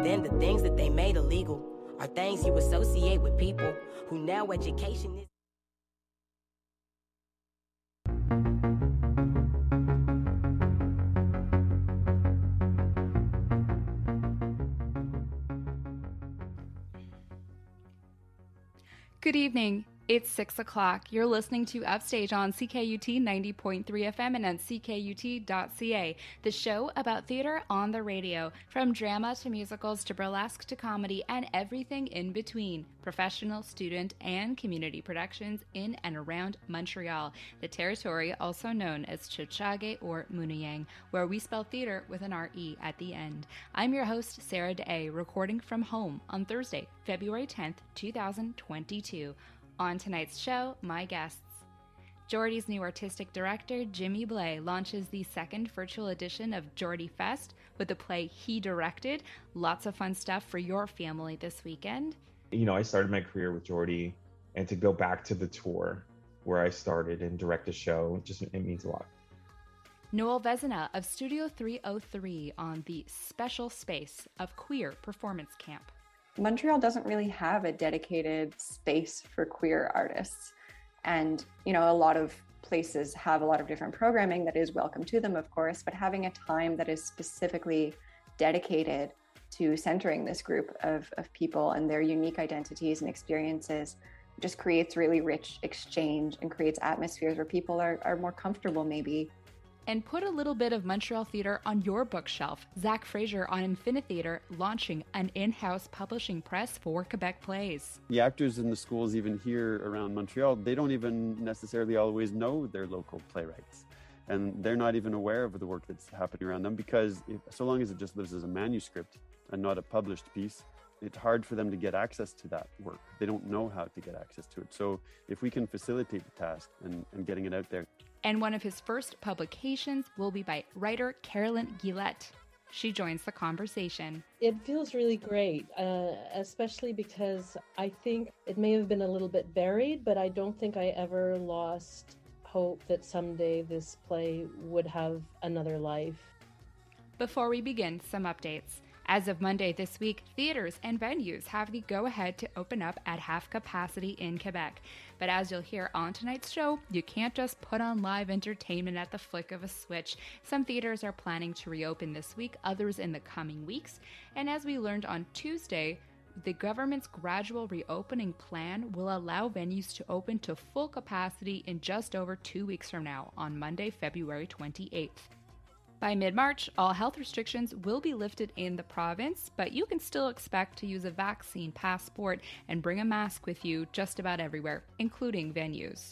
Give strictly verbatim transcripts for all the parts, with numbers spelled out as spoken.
then the things that they made illegal are things you associate with people who now education is. Good evening. It's six o'clock. You're listening to Upstage on C K U T ninety point three F M and on C K U T dot C A, the show about theater on the radio, from drama to musicals to burlesque to comedy and everything in between. Professional, student, and community productions in and around Montreal, the territory also known as Tiohtià:ke or Mooniyang, where we spell theater with an R E at the end. I'm your host, Sarah Day, recording from home on Thursday, February tenth, two thousand twenty-two. On tonight's show, my guests. Geordie's new artistic director, Jimmy Blais, launches the second virtual edition of Geordie Fest with the play he directed. Lots of fun stuff for your family this weekend. You know, I started my career with Geordie, and to go back to the tour where I started and direct a show, just it means a lot. Noel Vezina of Studio three oh three on the special space of Queer Performance Camp. Montreal doesn't really have a dedicated space for queer artists. And, you know, a lot of places have a lot of different programming that is welcome to them, of course, but having a time that is specifically dedicated to centering this group of, of people and their unique identities and experiences just creates really rich exchange and creates atmospheres where people are, are more comfortable maybe. And put a little bit of Montreal theater on your bookshelf. Zach Fraser on Infinitheater launching an in-house publishing press for Quebec Plays. The actors in the schools, even here around Montreal, they don't even necessarily always know their local playwrights. And they're not even aware of the work that's happening around them because if, so long as it just lives as a manuscript and not a published piece, it's hard for them to get access to that work. They don't know how to get access to it. So if we can facilitate the task and, and getting it out there. And one of his first publications will be by writer Carolyn Gillette. She joins the conversation. It feels really great, uh, especially because I think it may have been a little bit buried, but I don't think I ever lost hope that someday this play would have another life. Before we begin, some updates. As of Monday this week, theaters and venues have the go-ahead to open up at half capacity in Quebec. But as you'll hear on tonight's show, you can't just put on live entertainment at the flick of a switch. Some theaters are planning to reopen this week, others in the coming weeks. And as we learned on Tuesday, the government's gradual reopening plan will allow venues to open to full capacity in just over two weeks from now, on Monday, February twenty-eighth. By mid-March, all health restrictions will be lifted in the province, but you can still expect to use a vaccine passport and bring a mask with you just about everywhere, including venues.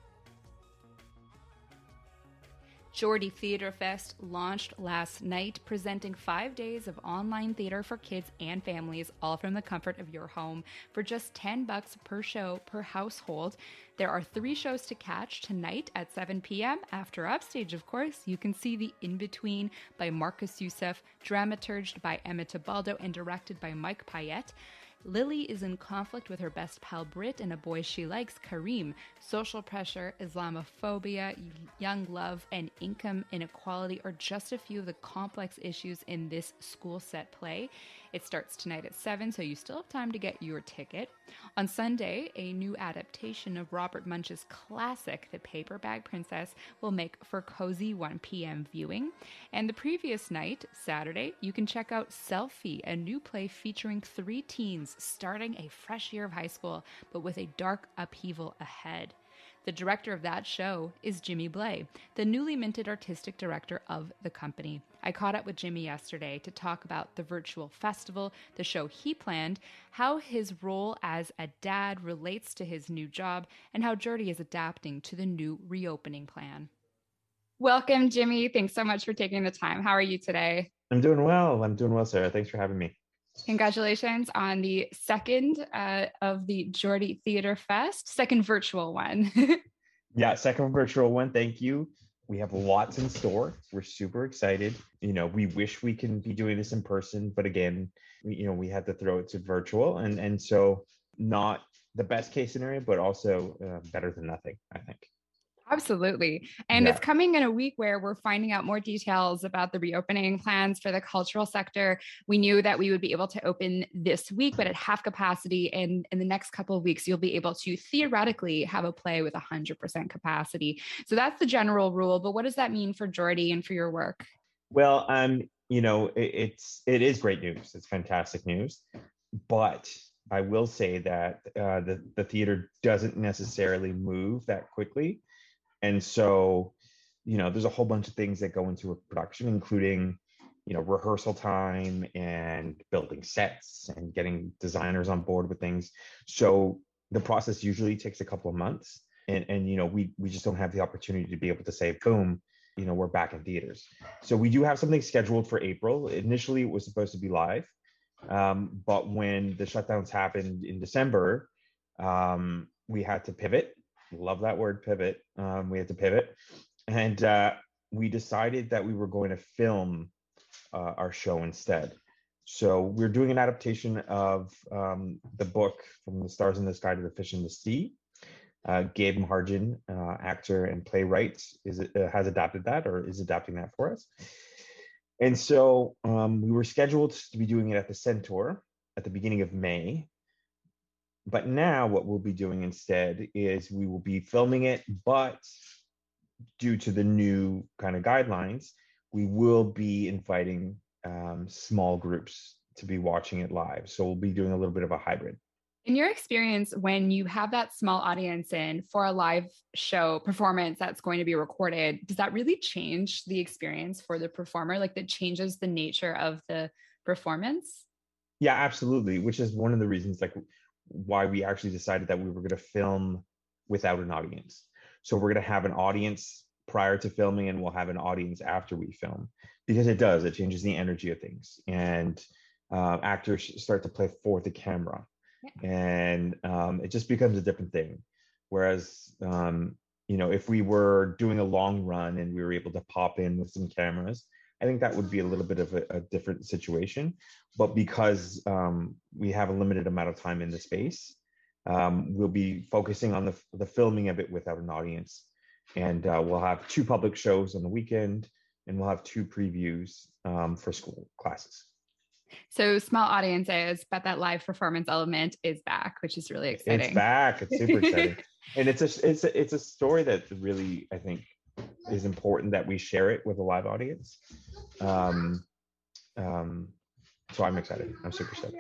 Geordie Theatre Fest launched last night, presenting five days of online theater for kids and families, all from the comfort of your home, for just ten bucks per show per household. There are three shows to catch tonight at seven p.m. After Upstage, of course, you can see The In-Between by Marcus Youssef, dramaturged by Emma Tebaldo and directed by Mike Payette. Lily is in conflict with her best pal Britt and a boy she likes, Kareem. Social pressure, Islamophobia, young love, and income inequality are just a few of the complex issues in this school set play. It starts tonight at seven, so you still have time to get your ticket. On Sunday, a new adaptation of Robert Munch's classic, The Paper Bag Princess, will make for cozy one p.m. viewing. And the previous night, Saturday, you can check out Selfie, a new play featuring three teens starting a fresh year of high school, but with a dark upheaval ahead. The director of that show is Jimmy Blais, the newly minted artistic director of the company. I caught up with Jimmy yesterday to talk about the virtual festival, the show he planned, how his role as a dad relates to his new job, and how Geordie is adapting to the new reopening plan. Welcome, Jimmy. Thanks so much for taking the time. How are you today? I'm doing well. I'm doing well, Sarah. Thanks for having me. Congratulations on the second uh, of the Geordie Theatre Fest, second virtual one. Yeah, second virtual one. Thank you. We have lots in store. We're super excited. You know, we wish we can be doing this in person, but again, we, you know, we had to throw it to virtual, and and so not the best case scenario, but also uh, better than nothing, I think. Absolutely. And Yeah. it's coming in a week where we're finding out more details about the reopening plans for the cultural sector. We knew that we would be able to open this week, but at half capacity. And in the next couple of weeks, you'll be able to theoretically have a play with one hundred percent capacity. So that's the general rule. But what does that mean for Jordy and for your work? Well, um, you know, it, it's it is great news. It's fantastic news, but I will say that uh, the the theater doesn't necessarily move that quickly. And so, you know, there's a whole bunch of things that go into a production, including, you know, rehearsal time and building sets and getting designers on board with things. So the process usually takes a couple of months. And, and you know, we, we just don't have the opportunity to be able to say, boom, you know, we're back in theaters. So we do have something scheduled for April. Initially, it was supposed to be live. Um, but when the shutdowns happened in December, um, we had to pivot. Love that word, pivot. Um, we had to pivot. And uh, we decided that we were going to film uh, our show instead. So we're doing an adaptation of um, the book From the Stars in the Sky to the Fish in the Sea. Uh, Gabe Maharjan, uh, actor and playwright, is uh, has adapted that or is adapting that for us. And so um, we were scheduled to be doing it at the Centaur at the beginning of May. But now what we'll be doing instead is we will be filming it, but due to the new kind of guidelines, we will be inviting um, small groups to be watching it live. So we'll be doing a little bit of a hybrid. In your experience, when you have that small audience in for a live show performance that's going to be recorded, does that really change the experience for the performer? Like that changes the nature of the performance? Yeah, absolutely. Which is one of the reasons, like, why we actually decided that we were going to film without an audience. So we're going to have an audience prior to filming and we'll have an audience after we film, because it does, it changes the energy of things. And uh, actors start to play for the camera. Yeah. And um, it just becomes a different thing. Whereas, um, you know, if we were doing a long run and we were able to pop in with some cameras, I think that would be a little bit of a, a different situation. But because um, we have a limited amount of time in the space, um, we'll be focusing on the, the filming of it without an audience. And uh, we'll have two public shows on the weekend, and we'll have two previews um, for school classes. So small audiences, but that live performance element is back, which is really exciting. It's back. It's super exciting. And it's a, it's a, it's a story that really, I think, is important that we share it with a live audience. Um, um, so I'm excited. I'm super excited.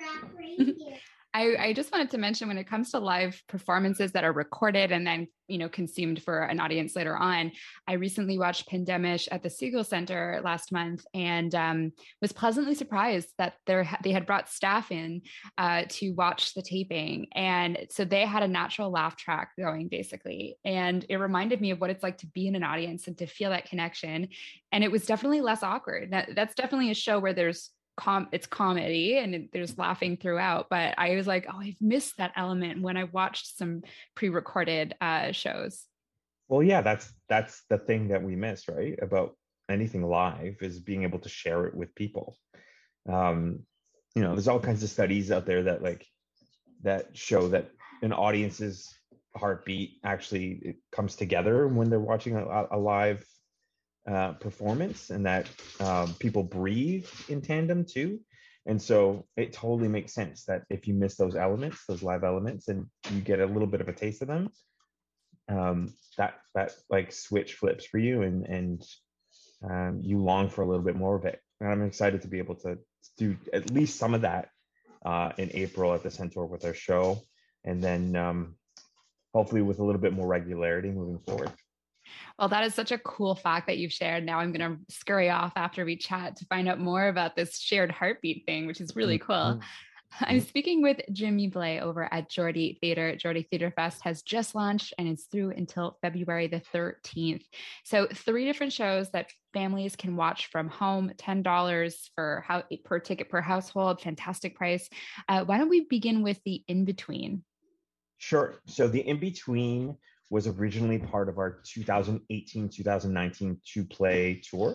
I, I just wanted to mention, when it comes to live performances that are recorded and then, you know, consumed for an audience later on, I recently watched Pandemish at the Siegel Center last month and um, was pleasantly surprised that there they had brought staff in uh, to watch the taping. And so they had a natural laugh track going, basically. And it reminded me of what it's like to be in an audience and to feel that connection. And it was definitely less awkward. That, that's definitely a show where there's Com- it's comedy and it, there's laughing throughout, but I was like, oh, I've missed that element when I watched some pre-recorded uh, shows. Well, yeah, that's that's the thing that we miss, right? About anything live is being able to share it with people. Um, you know, there's all kinds of studies out there that like that show that an audience's heartbeat actually it comes together when they're watching a, a live Uh, performance, and that um, people breathe in tandem too. And so it totally makes sense that if you miss those elements, those live elements, and you get a little bit of a taste of them, um, that that like switch flips for you, and and um, you long for a little bit more of it. And I'm excited to be able to do at least some of that uh, in April at the Centaur with our show, and then um, hopefully with a little bit more regularity moving forward. Well, that is such a cool fact that you've shared. Now I'm going to scurry off after we chat to find out more about this shared heartbeat thing, which is really cool. Mm-hmm. I'm speaking with Jimmy Blais over at Jordy Theatre. Jordy Theatre Fest has just launched and it's through until February the thirteenth. So three different shows that families can watch from home, ten dollars for how, per ticket per household, fantastic price. Uh, why don't we begin with the in-between? Sure. So the in-between was originally part of our two thousand eighteen, two thousand nineteen Two Play tour,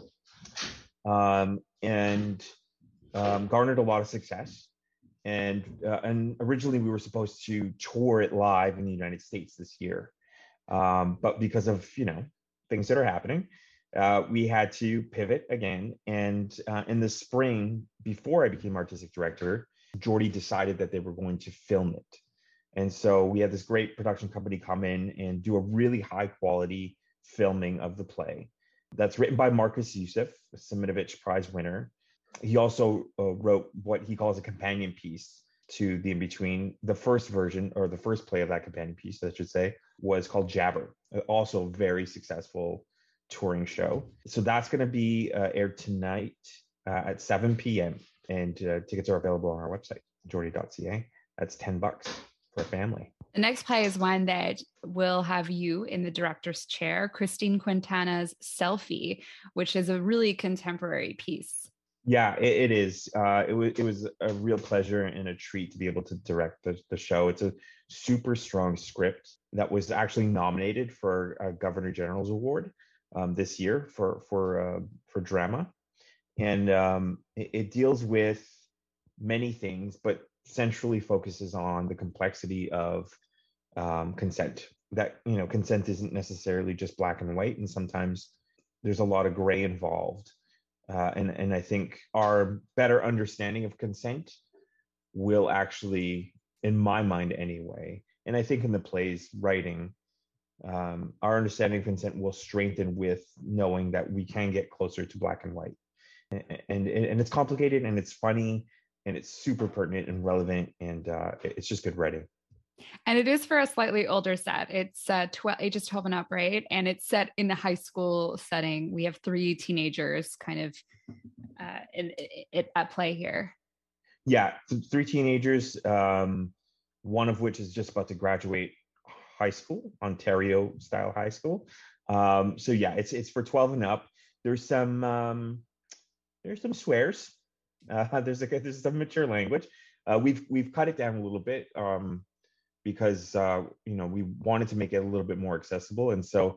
um, and um, garnered a lot of success. And uh, and originally we were supposed to tour it live in the United States this year, Um, but because of, you know, things that are happening, uh, we had to pivot again. And uh, in the spring, before I became artistic director, Jordy decided that they were going to film it. And so we had this great production company come in and do a really high quality filming of the play. That's written by Marcus Youssef, a Semitovich Prize winner. He also uh, wrote what he calls a companion piece to The In-Between. The first version, or the first play of that companion piece, I should say, was called Jabber, also a very successful touring show. So that's going to be uh, aired tonight uh, at seven p.m. And uh, tickets are available on our website, jordy dot c a. That's ten bucks for a family. The next play is one that will have you in the director's chair, Christine Quintana's Selfie, which is a really contemporary piece. Yeah, it, it is. Uh, it was it was a real pleasure and a treat to be able to direct the, the show. It's a super strong script that was actually nominated for a Governor General's Award um, this year for for uh, for drama, and um, it, it deals with many things, but centrally focuses on the complexity of um, consent. That, you know, consent isn't necessarily just black and white, and sometimes there's a lot of gray involved. Uh, and, and I think our better understanding of consent will actually, in my mind anyway, and I think in the play's writing, um, our understanding of consent will strengthen with knowing that we can get closer to black and white. And, and, and it's complicated, and it's funny, and it's super pertinent and relevant, and uh, it's just good writing. And it is for a slightly older set. It's uh, twelve, ages twelve and up, right? And it's set in the high school setting. We have three teenagers kind of uh, in, in, at play here. Yeah, th- three teenagers, um, one of which is just about to graduate high school, Ontario style high school. Um, so yeah, it's it's for twelve and up. There's some um, there's some swears. Uh, there's a there's some mature language. Uh, we've we've cut it down a little bit. Um, because uh, you know, we wanted to make it a little bit more accessible. And so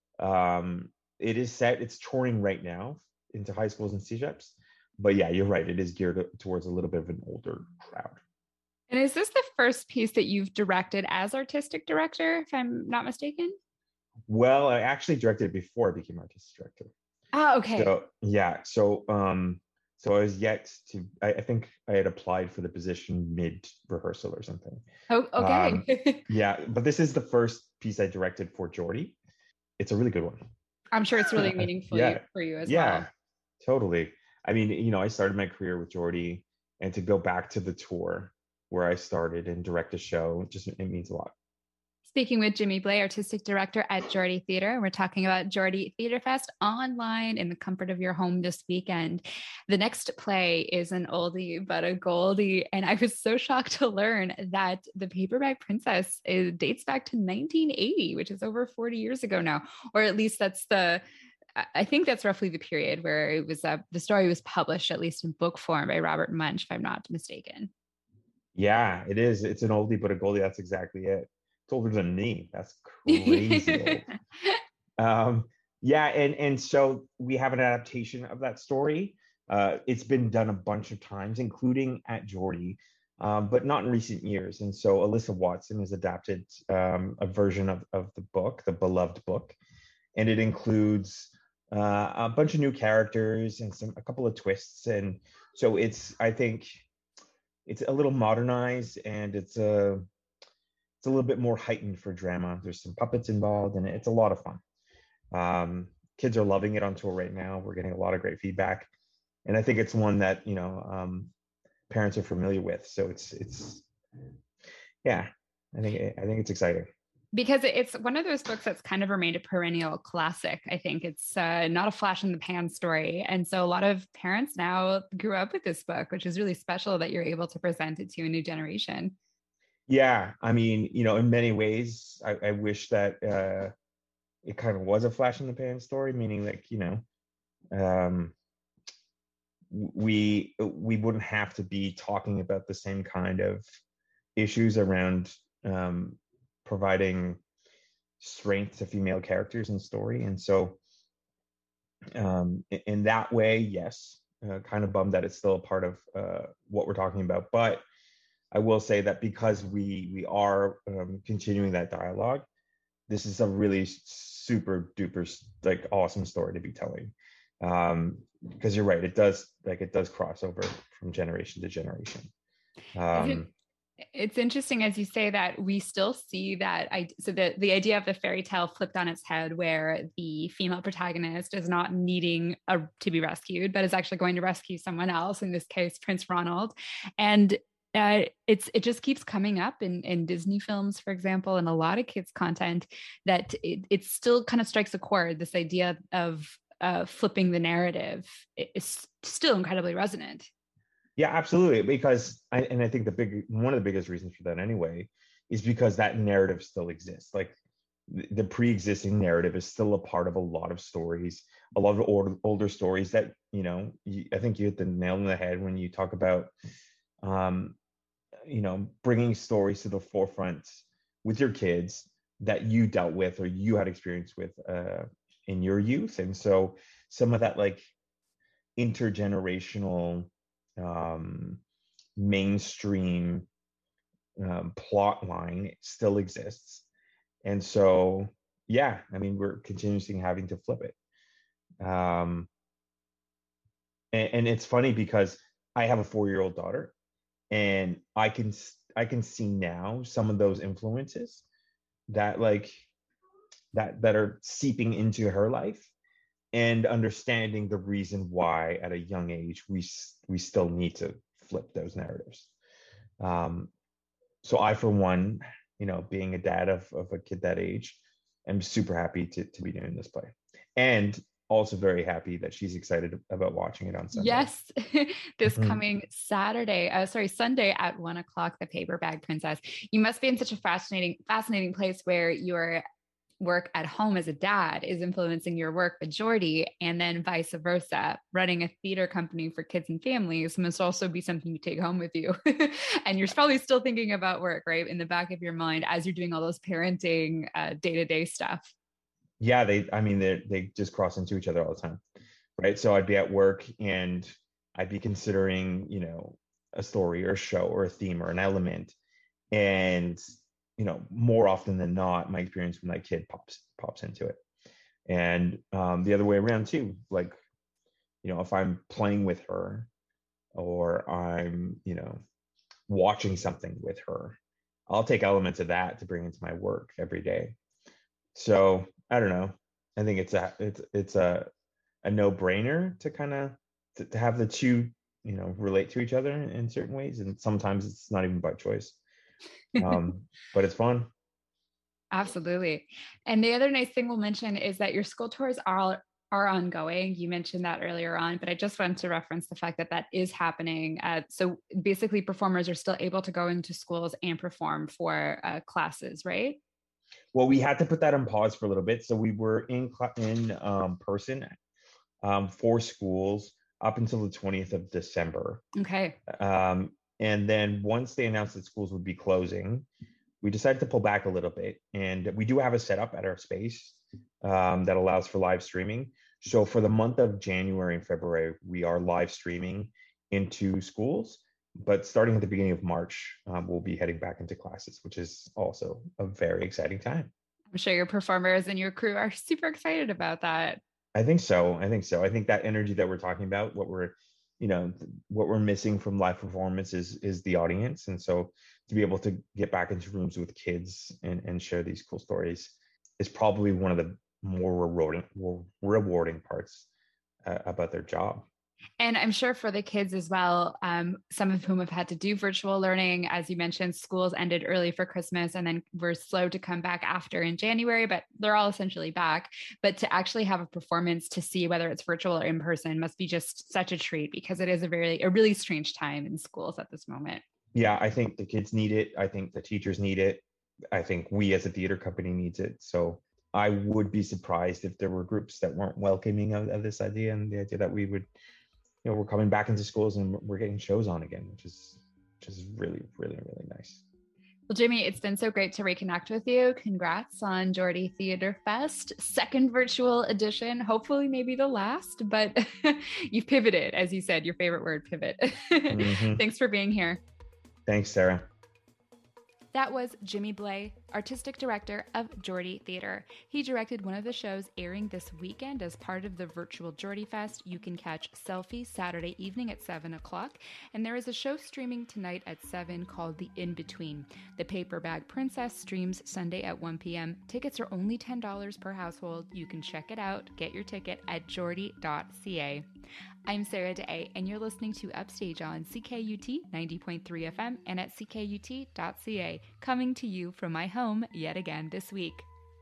um, it is set, it's touring right now into high schools and C J E Ps. But yeah, you're right, it is geared towards a little bit of an older crowd. And is this the first piece that you've directed as artistic director, if I'm not mistaken? Well, I actually directed it before I became artistic director. Oh, okay. So yeah, so um, so I was yet to, I, I think I had applied for the position mid rehearsal or something. Oh, okay. Um, yeah, but this is the first piece I directed for Jordy. It's a really good one. I'm sure it's really meaningful yeah. for you as yeah, well. Totally. I mean, you know, I started my career with Jordy, and to go back to the tour where I started and direct a show, just it means a lot. Speaking with Jimmy Blais, artistic director at Jordy Theatre. We're talking about Jordy Theatre Fest online in the comfort of your home this weekend. The next play is an oldie but a goldie, and I was so shocked to learn that The Paperback Princess is, dates back to nineteen eighty, which is over forty years ago now, or at least that's the, I think that's roughly the period where it was, uh, the story was published, at least in book form, by Robert Munsch, if I'm not mistaken. Yeah, it is. It's an oldie but a goldie. That's exactly it. Older than me. That's crazy. um, yeah, and and so we have an adaptation of that story. Uh, it's been done a bunch of times, including at Jordy, um, but not in recent years. And so Alyssa Watson has adapted um, a version of, of the book, the beloved book, and it includes uh, a bunch of new characters and some a couple of twists. And so it's, I think, it's a little modernized, and it's a It's a little bit more heightened for drama. There's some puppets involved, and it's a lot of fun. Um, kids are loving it on tour right now. We're getting a lot of great feedback, and I think it's one that, you know, um, parents are familiar with. So it's it's yeah, I think I think it's exciting. Because it's one of those books that's kind of remained a perennial classic. I think it's uh, not a flash in the pan story. And so a lot of parents now grew up with this book, which is really special that you're able to present it to a new generation. Yeah, I mean, you know, in many ways, I, I wish that uh, it kind of was a flash in the pan story, meaning like, you know, um, we we wouldn't have to be talking about the same kind of issues around um, providing strength to female characters in story. And so um, in, in that way, yes, uh, kind of bummed that it's still a part of uh, what we're talking about. But I will say that because we we are um, continuing that dialogue, this is a really super duper like awesome story to be telling. Um, because you're right, it does like it does cross over from generation to generation. Um, It's interesting as you say that we still see that. I so the the idea of the fairy tale flipped on its head, where the female protagonist is not needing a, to be rescued, but is actually going to rescue someone else. In this case, Prince Ronald, and uh, it's it just keeps coming up in in Disney films, for example, and a lot of kids' content. That it, it still kind of strikes a chord. This idea of uh, flipping the narrative is still incredibly resonant. Yeah, absolutely. Because I and I think the big one of the biggest reasons for that anyway is because that narrative still exists. Like the, the pre-existing narrative is still a part of a lot of stories, a lot of old, older stories that, you know, you, I think you hit the nail on the head when you talk about, um, you know, bringing stories to the forefront with your kids that you dealt with or you had experience with uh, in your youth. And so some of that like intergenerational um mainstream um, plot line still exists. And so yeah, I mean, we're continuously having to flip it. Um and, and it's funny because I have a four-year-old daughter, and I can I can see now some of those influences that like that that are seeping into her life, and understanding the reason why at a young age we we still need to flip those narratives. Um, so I, for one, you know, being a dad of, of a kid that age, am super happy to, to be doing this play, and also very happy that she's excited about watching it on Sunday. Yes, this Mhm. coming Saturday, uh, sorry, Sunday at one o'clock, The Paper Bag Princess. You must be in such a fascinating, fascinating place where your work at home as a dad is influencing your work with Jordy, and then vice versa. Running a theater company for kids and families must also be something you take home with you. And you're probably still thinking about work, right, in the back of your mind as you're doing all those parenting uh, day-to-day stuff. Yeah, they, I mean, they they just cross into each other all the time, right? So I'd be at work and I'd be considering, you know, a story or a show or a theme or an element, and you know, more often than not, my experience with my kid pops pops into it. And um, the other way around too, like, you know, if I'm playing with her or I'm, you know, watching something with her, I'll take elements of that to bring into my work every day. So I don't know. I think it's a it's it's a a no-brainer to kind of to, to have the two, you know, relate to each other in, in certain ways, and sometimes it's not even by choice. Um, but it's fun. Absolutely. And the other nice thing we'll mention is that your school tours are are ongoing. You mentioned that earlier on, but I just wanted to reference the fact that that is happening. Uh, so basically, performers are still able to go into schools and perform for uh, classes, right? Well, we had to put that on pause for a little bit. So we were in in um, person um, for schools up until the twentieth of December. Okay. Um, and then once they announced that schools would be closing, we decided to pull back a little bit. And we do have a setup at our space um, that allows for live streaming. So for the month of January and February, we are live streaming into schools. But starting at the beginning of March, um, we'll be heading back into classes, which is also a very exciting time. I'm sure your performers and your crew are super excited about that. I think so. I think so. I think that energy that we're talking about, what we're, you know, what we're missing from live performance is is the audience. And so to be able to get back into rooms with kids and, and share these cool stories is probably one of the more rewarding, more rewarding parts uh, about their job. And I'm sure for the kids as well, um, some of whom have had to do virtual learning. As you mentioned, schools ended early for Christmas and then were slow to come back after in January, but they're all essentially back. But to actually have a performance to see whether it's virtual or in person must be just such a treat, because it is a very, a really strange time in schools at this moment. Yeah, I think the kids need it. I think the teachers need it. I think we as a theater company needs it. So I would be surprised if there were groups that weren't welcoming of, of this idea, and the idea that we would, you know, we're coming back into schools and we're getting shows on again, which is, which is really, really, really nice. Well, Jimmy, it's been so great to reconnect with you. Congrats on Jordy Theater Fest, second virtual edition, hopefully maybe the last, but you've pivoted, as you said, your favorite word, pivot. Mm-hmm. Thanks for being here. Thanks, Sarah. That was Jimmy Blay, artistic director of Geordie Theatre. He directed one of the shows airing this weekend as part of the virtual Geordie Fest. You can catch Selfie Saturday evening at seven o'clock, and there is a show streaming tonight at seven called The In-Between. The Paper Bag Princess streams Sunday at one p.m. Tickets are only ten dollars per household. You can check it out. Get your ticket at geordie dot c a. I'm Sarah Day, and you're listening to Upstage on C K U T ninety point three F M and at c k u t dot c a, coming to you from my home yet again this week.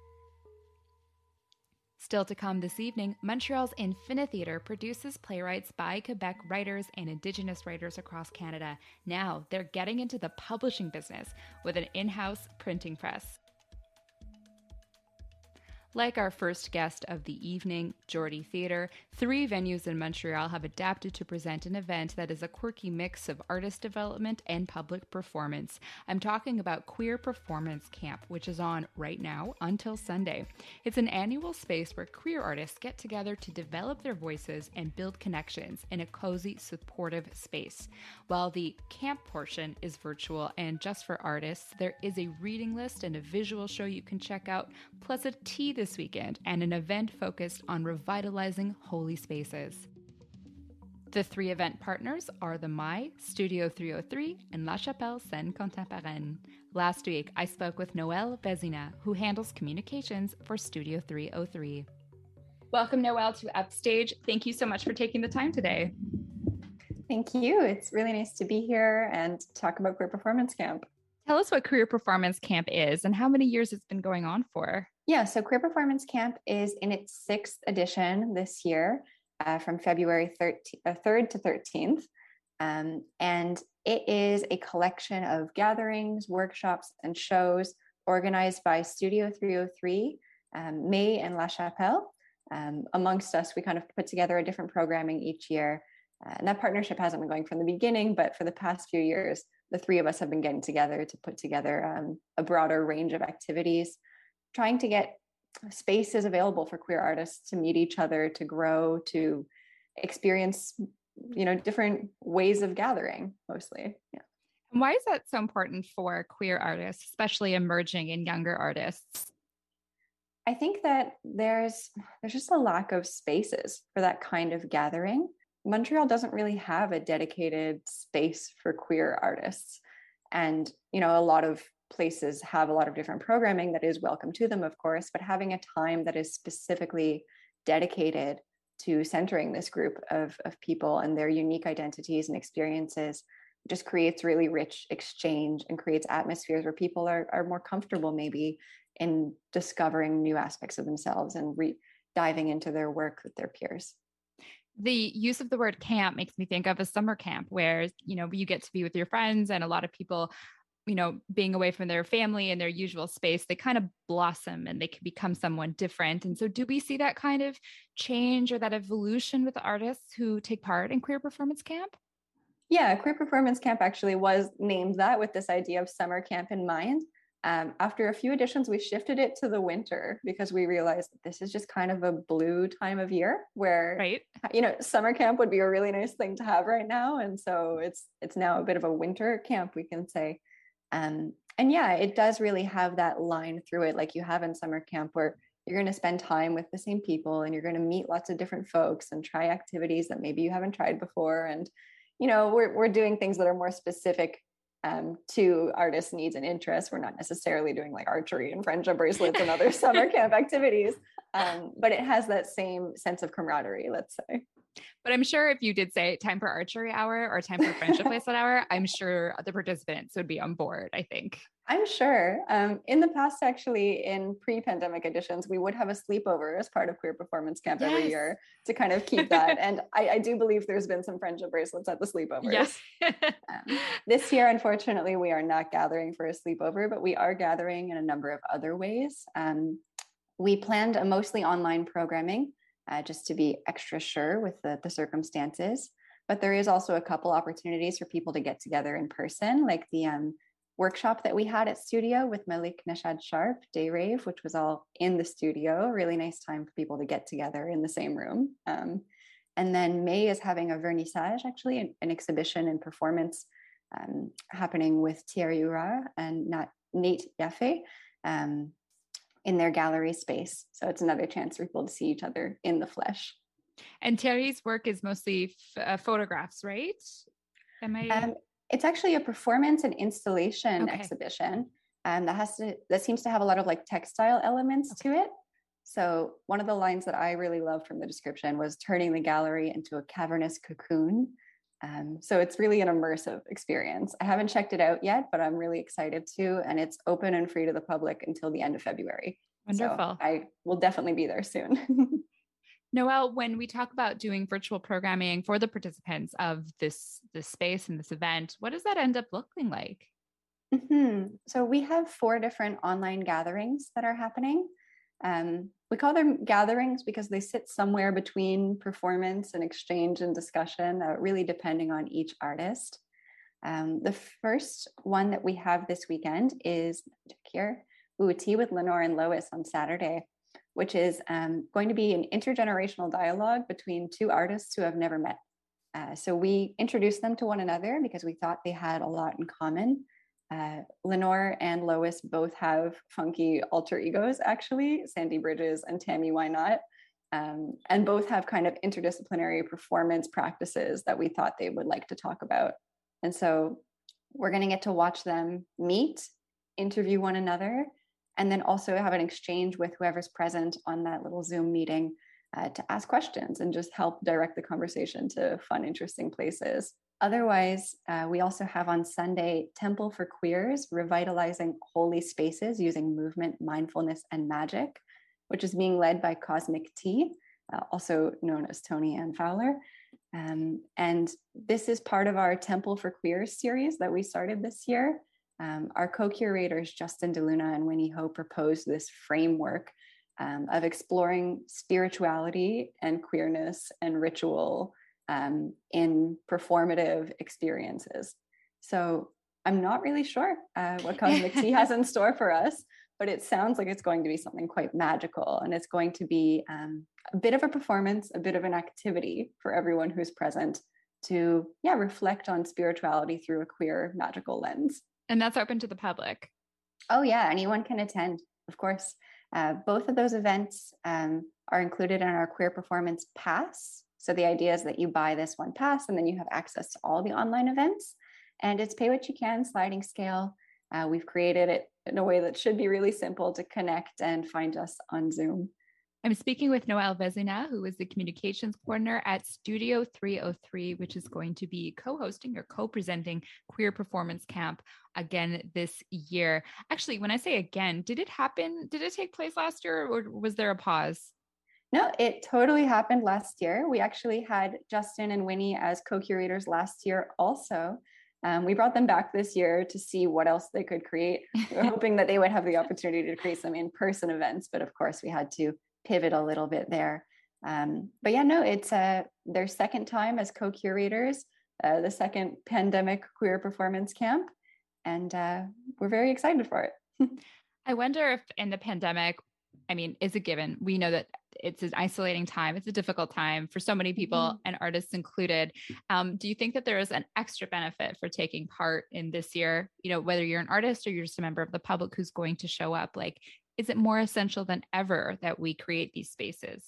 Still to come this evening, Montreal's Infinitheatre produces playwrights by Quebec writers and Indigenous writers across Canada. Now they're getting into the publishing business with an in-house printing press. Like our first guest of the evening, Geordie Theatre, three venues in Montreal have adapted to present an event that is a quirky mix of artist development and public performance. I'm talking about Queer Performance Camp, which is on right now until Sunday. It's an annual space where queer artists get together to develop their voices and build connections in a cozy, supportive space. While the camp portion is virtual and just for artists, there is a reading list and a visual show you can check out, plus a tea this weekend and an event focused on revitalizing holy spaces. The three event partners are the Mai, Studio three oh three, and La Chapelle Scène Contemporaine. Last week, I spoke with Noelle Vezina, who handles communications for Studio three oh three. Welcome, Noelle, to Upstage. Thank you so much for taking the time today. Thank you. It's really nice to be here and talk about Queer Performance Camp. Tell us what Queer Performance Camp is and how many years it's been going on for. Yeah, so Queer Performance Camp is in its sixth edition this year, uh, from February thirteenth, uh, third to thirteenth. Um, and it is a collection of gatherings, workshops, and shows organized by Studio three oh three, um, May, and La Chapelle. Um, amongst us, we kind of put together a different programming each year. Uh, and that partnership hasn't been going from the beginning, but for the past few years, the three of us have been getting together to put together um, a broader range of activities, trying to get spaces available for queer artists to meet each other, to grow, to experience, you know, different ways of gathering, mostly. Yeah. And why is that so important for queer artists, especially emerging and younger artists? I think that there's there's just a lack of spaces for that kind of gathering. Montreal doesn't really have a dedicated space for queer artists. And, you know, a lot of places have a lot of different programming that is welcome to them, of course, but having a time that is specifically dedicated to centering this group of, of people and their unique identities and experiences just creates really rich exchange and creates atmospheres where people are, are more comfortable maybe in discovering new aspects of themselves and re- diving into their work with their peers. The use of the word camp makes me think of a summer camp where, you know, you get to be with your friends, and a lot of people, you know, being away from their family and their usual space, they kind of blossom and they can become someone different. And so do we see that kind of change or that evolution with the artists who take part in Queer Performance Camp? Yeah, Queer Performance Camp actually was named that with this idea of summer camp in mind. Um, after a few editions, we shifted it to the winter because we realized that this is just kind of a blue time of year where, right, you know, summer camp would be a really nice thing to have right now. And so it's it's now a bit of a winter camp, we can say. Um, and yeah, it does really have that line through it, like you have in summer camp, where you're going to spend time with the same people and you're going to meet lots of different folks and try activities that maybe you haven't tried before. And, you know, we're we're doing things that are more specific um, to artists' needs and interests. We're not necessarily doing like archery and friendship bracelets and other summer camp activities, um, but it has that same sense of camaraderie, let's say. But I'm sure if you did say time for archery hour or time for friendship bracelet hour, I'm sure the participants would be on board, I think. I'm sure. Um, in the past, actually, in pre-pandemic editions, we would have a sleepover as part of Queer Performance Camp yes. every year to kind of keep that. And I, I do believe there's been some friendship bracelets at the sleepovers. Yes. um, this year, unfortunately, we are not gathering for a sleepover, but we are gathering in a number of other ways. Um, we planned a mostly online programming uh, just to be extra sure with the, the circumstances. But there is also a couple opportunities for people to get together in person, like the um, workshop that we had at studio with Malik Nashad Sharp, Day Rave, which was all in the studio. Really nice time for people to get together in the same room. Um, and then May is having a vernissage, actually, an, an exhibition and performance um, happening with Thierry Ura and Nat Nate Yaffe um, in their gallery space. So it's another chance for people to see each other in the flesh. And Terry's work is mostly f- uh, photographs, right? Am I? Um, it's actually a performance and installation Okay. exhibition um, that has to that seems to have a lot of like textile elements Okay. to it. So one of the lines that I really loved from the description was turning the gallery into a cavernous cocoon. Um, so it's really an immersive experience. I haven't checked it out yet, but I'm really excited to, and it's open and free to the public until the end of February. Wonderful. So I will definitely be there soon. Noelle, when we talk about doing virtual programming for the participants of this, this space and this event, what does that end up looking like? Mm-hmm. So we have four different online gatherings that are happening. Um, we call them gatherings because they sit somewhere between performance and exchange and discussion, uh, really depending on each artist. Um, the first one that we have this weekend is here, Ooh, Tea with Lenore and Lois on Saturday, which is um, going to be an intergenerational dialogue between two artists who have never met. Uh, so we introduced them to one another because we thought they had a lot in common. Uh, Lenore and Lois both have funky alter egos, actually, Sandy Bridges and Tammy Why Not, um, and both have kind of interdisciplinary performance practices that we thought they would like to talk about. And so we're going to get to watch them meet, interview one another, and then also have an exchange with whoever's present on that little Zoom meeting uh, to ask questions and just help direct the conversation to fun, interesting places. Otherwise, uh, we also have on Sunday, Temple for Queers, Revitalizing Holy Spaces Using Movement, Mindfulness, and Magic, which is being led by Cosmic Tea, uh, also known as Tony Ann Fowler. Um, and this is part of our Temple for Queers series that we started this year. Um, our co-curators, Justin DeLuna and Winnie Ho, proposed this framework um, of exploring spirituality and queerness and ritual um, in performative experiences. So I'm not really sure uh, what Cosmic Tea has in store for us, but it sounds like it's going to be something quite magical, and it's going to be um, a bit of a performance, a bit of an activity for everyone who's present to, yeah, reflect on spirituality through a queer, magical lens. And that's open to the public. Oh yeah, anyone can attend, of course. Uh, both of those events um, are included in our Queer Performance Pass. So the idea is that you buy this one pass and then you have access to all the online events. And it's pay what you can, sliding scale. Uh, we've created it in a way that should be really simple to connect and find us on Zoom. I'm speaking with Noelle Vezina, who is the communications coordinator at Studio three oh three, which is going to be co-hosting or co-presenting Queer Performance Camp again this year. Actually, when I say again, did it happen? Did it take place last year, or was there a pause? No, it totally happened last year. We actually had Justin and Winnie as co-curators last year also. Um, we brought them back this year to see what else they could create. We were hoping that they would have the opportunity to create some in-person events, but of course we had to pivot a little bit there. Um, but yeah, no, it's uh, their second time as co-curators, uh, the second pandemic queer performance camp, and uh, we're very excited for it. I wonder if in the pandemic, I mean, is a given. We know that it's an isolating time. It's a difficult time for so many people, mm-hmm. and artists included. Um, do you think that there is an extra benefit for taking part in this year? You know, whether you're an artist or you're just a member of the public who's going to show up, like, is it more essential than ever that we create these spaces?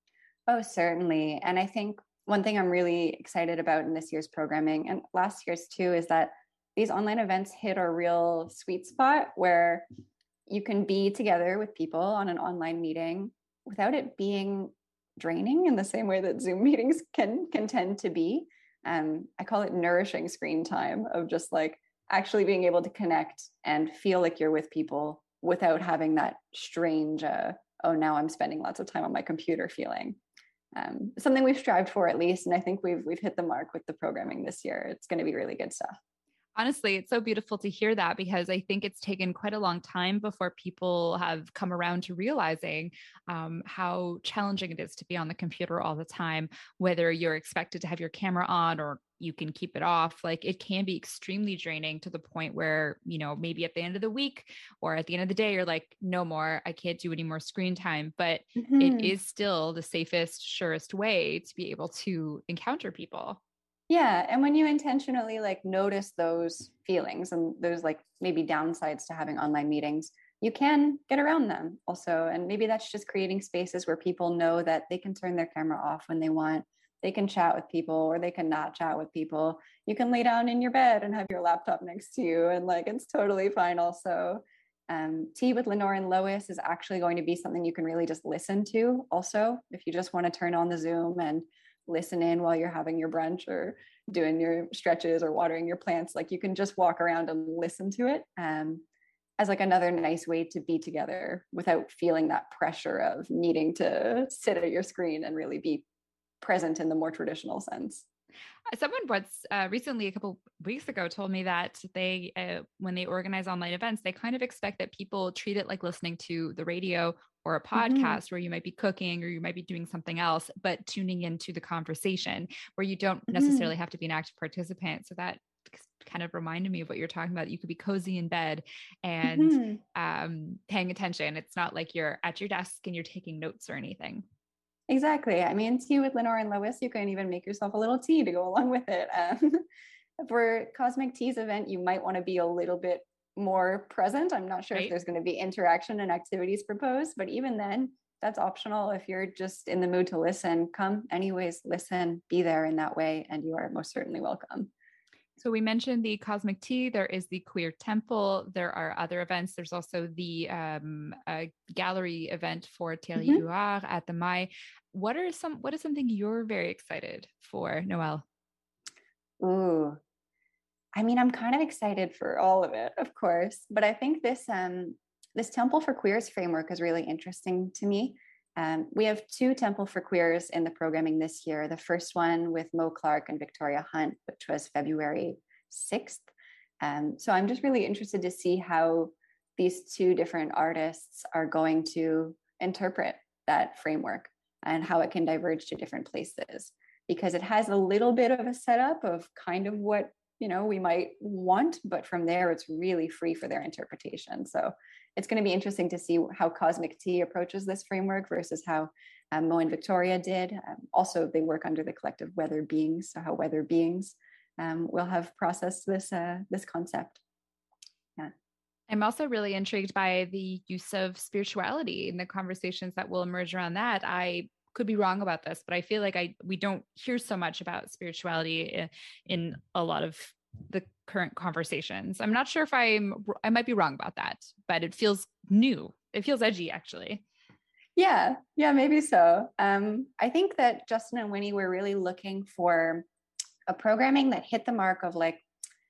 Oh, certainly. And I think one thing I'm really excited about in this year's programming, and last year's too, is that these online events hit a real sweet spot where you can be together with people on an online meeting without it being draining in the same way that Zoom meetings can, can tend to be. Um, I call it nourishing screen time, of just like actually being able to connect and feel like you're with people without having that strange, uh, oh, now I'm spending lots of time on my computer feeling. Um, something we've strived for, at least, and I think we've we've hit the mark with the programming this year. It's going to be really good stuff. Honestly, it's so beautiful to hear that, because I think it's taken quite a long time before people have come around to realizing um, how challenging it is to be on the computer all the time, whether you're expected to have your camera on or you can keep it off. Like, it can be extremely draining to the point where, you know, maybe at the end of the week or at the end of the day, you're like, no more, I can't do any more screen time. But mm-hmm. it is still the safest, surest way to be able to encounter people. Yeah. And when you intentionally like notice those feelings and those like maybe downsides to having online meetings, you can get around them also. And maybe that's just creating spaces where people know that they can turn their camera off when they want. They can chat with people or they can not chat with people. You can lay down in your bed and have your laptop next to you. And like, it's totally fine also. Um, Tea with Lenore and Lois is actually going to be something you can really just listen to also. If you just want to turn on the Zoom and listen in while you're having your brunch or doing your stretches or watering your plants, like you can just walk around and listen to it um, as like another nice way to be together without feeling that pressure of needing to sit at your screen and really be present in the more traditional sense. Someone once uh, recently, a couple weeks ago, told me that they, uh, when they organize online events, they kind of expect that people treat it like listening to the radio or a podcast mm-hmm. where you might be cooking or you might be doing something else, but tuning into the conversation where you don't mm-hmm. necessarily have to be an active participant. So that kind of reminded me of what you're talking about. You could be cozy in bed and mm-hmm. um, paying attention. It's not like you're at your desk and you're taking notes or anything. Exactly. I mean, Tea with Lenore and Lois, you can even make yourself a little tea to go along with it. Um, for Cosmic Tea's event, you might want to be a little bit more present. I'm not sure right. if there's going to be interaction and activities proposed, but even then, that's optional. If you're just in the mood to listen, come anyways, listen, be there in that way, and you are most certainly welcome. So we mentioned the Cosmic Tea. There is the Queer Temple. There are other events. There's also the um, uh, gallery event for Thierry mm-hmm. Huard at the Maille. What are some? What is something you're very excited for, Noelle? Ooh, I mean, I'm kind of excited for all of it, of course. But I think this um, this Temple for Queers framework is really interesting to me. Um, we have two Temple for Queers in the programming this year. The first one with Mo Clark and Victoria Hunt, which was February sixth. Um, so I'm just really interested to see how these two different artists are going to interpret that framework and how it can diverge to different places, because it has a little bit of a setup of kind of what, you know, we might want, but from there it's really free for their interpretation. So it's going to be interesting to see how Cosmic Tea approaches this framework versus how um, Mo and Victoria did. Um, also, they work under the collective Weather Beings, so how Weather Beings um, will have processed this uh, this concept. Yeah. I'm also really intrigued by the use of spirituality in the conversations that will emerge around that. I could be wrong about this, but I feel like I we don't hear so much about spirituality in a lot of the current conversations. I'm not sure if I'm, I might be wrong about that, but it feels new. It feels edgy, actually. Yeah, yeah, maybe so. Um, I think that Justin and Winnie were really looking for a programming that hit the mark of like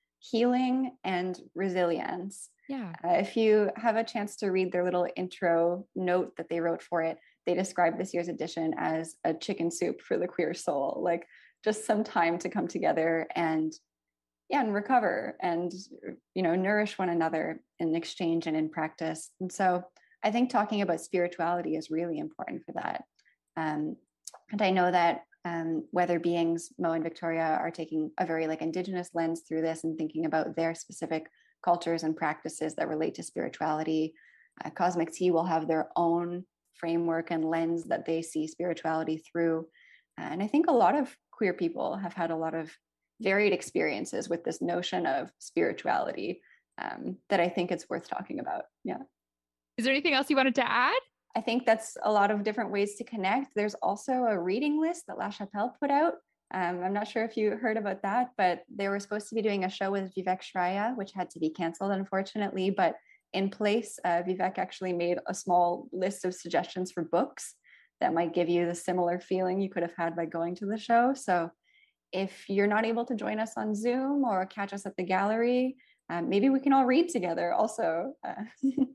healing and resilience. Yeah. Uh, if you have a chance to read their little intro note that they wrote for it, they described this year's edition as a chicken soup for the queer soul, like just some time to come together and yeah, and recover and, you know, nourish one another in exchange and in practice. And so I think talking about spirituality is really important for that. Um, and I know that um, Weather Beings, Mo and Victoria, are taking a very like Indigenous lens through this and thinking about their specific cultures and practices that relate to spirituality. Uh, Cosmic Tea will have their own framework and lens that they see spirituality through. And I think a lot of queer people have had a lot of varied experiences with this notion of spirituality um, that I think it's worth talking about. Yeah. Is there anything else you wanted to add? I think that's a lot of different ways to connect. There's also a reading list that La Chapelle put out. Um, I'm not sure if you heard about that, but they were supposed to be doing a show with Vivek Shraya, which had to be canceled, unfortunately. But in place, uh, Vivek actually made a small list of suggestions for books that might give you the similar feeling you could have had by going to the show. So if you're not able to join us on Zoom or catch us at the gallery, um, maybe we can all read together also. Uh,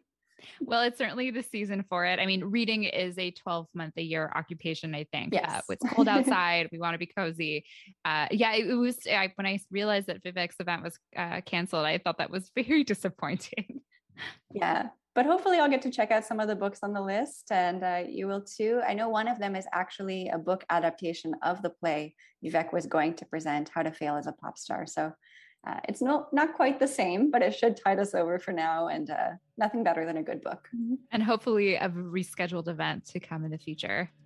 well, it's certainly the season for it. I mean, reading is a twelve month a year occupation, I think. Yes. Uh, it's cold outside. We want to be cozy. Uh, yeah, it, it was, I, when I realized that Vivek's event was uh, canceled, I thought that was very disappointing. Yeah. But hopefully I'll get to check out some of the books on the list, and uh, you will too. I know one of them is actually a book adaptation of the play Vivek was going to present, How to Fail as a Pop Star. So uh, it's no, not quite the same, but it should tide us over for now, and uh, nothing better than a good book. And hopefully a rescheduled event to come in the future.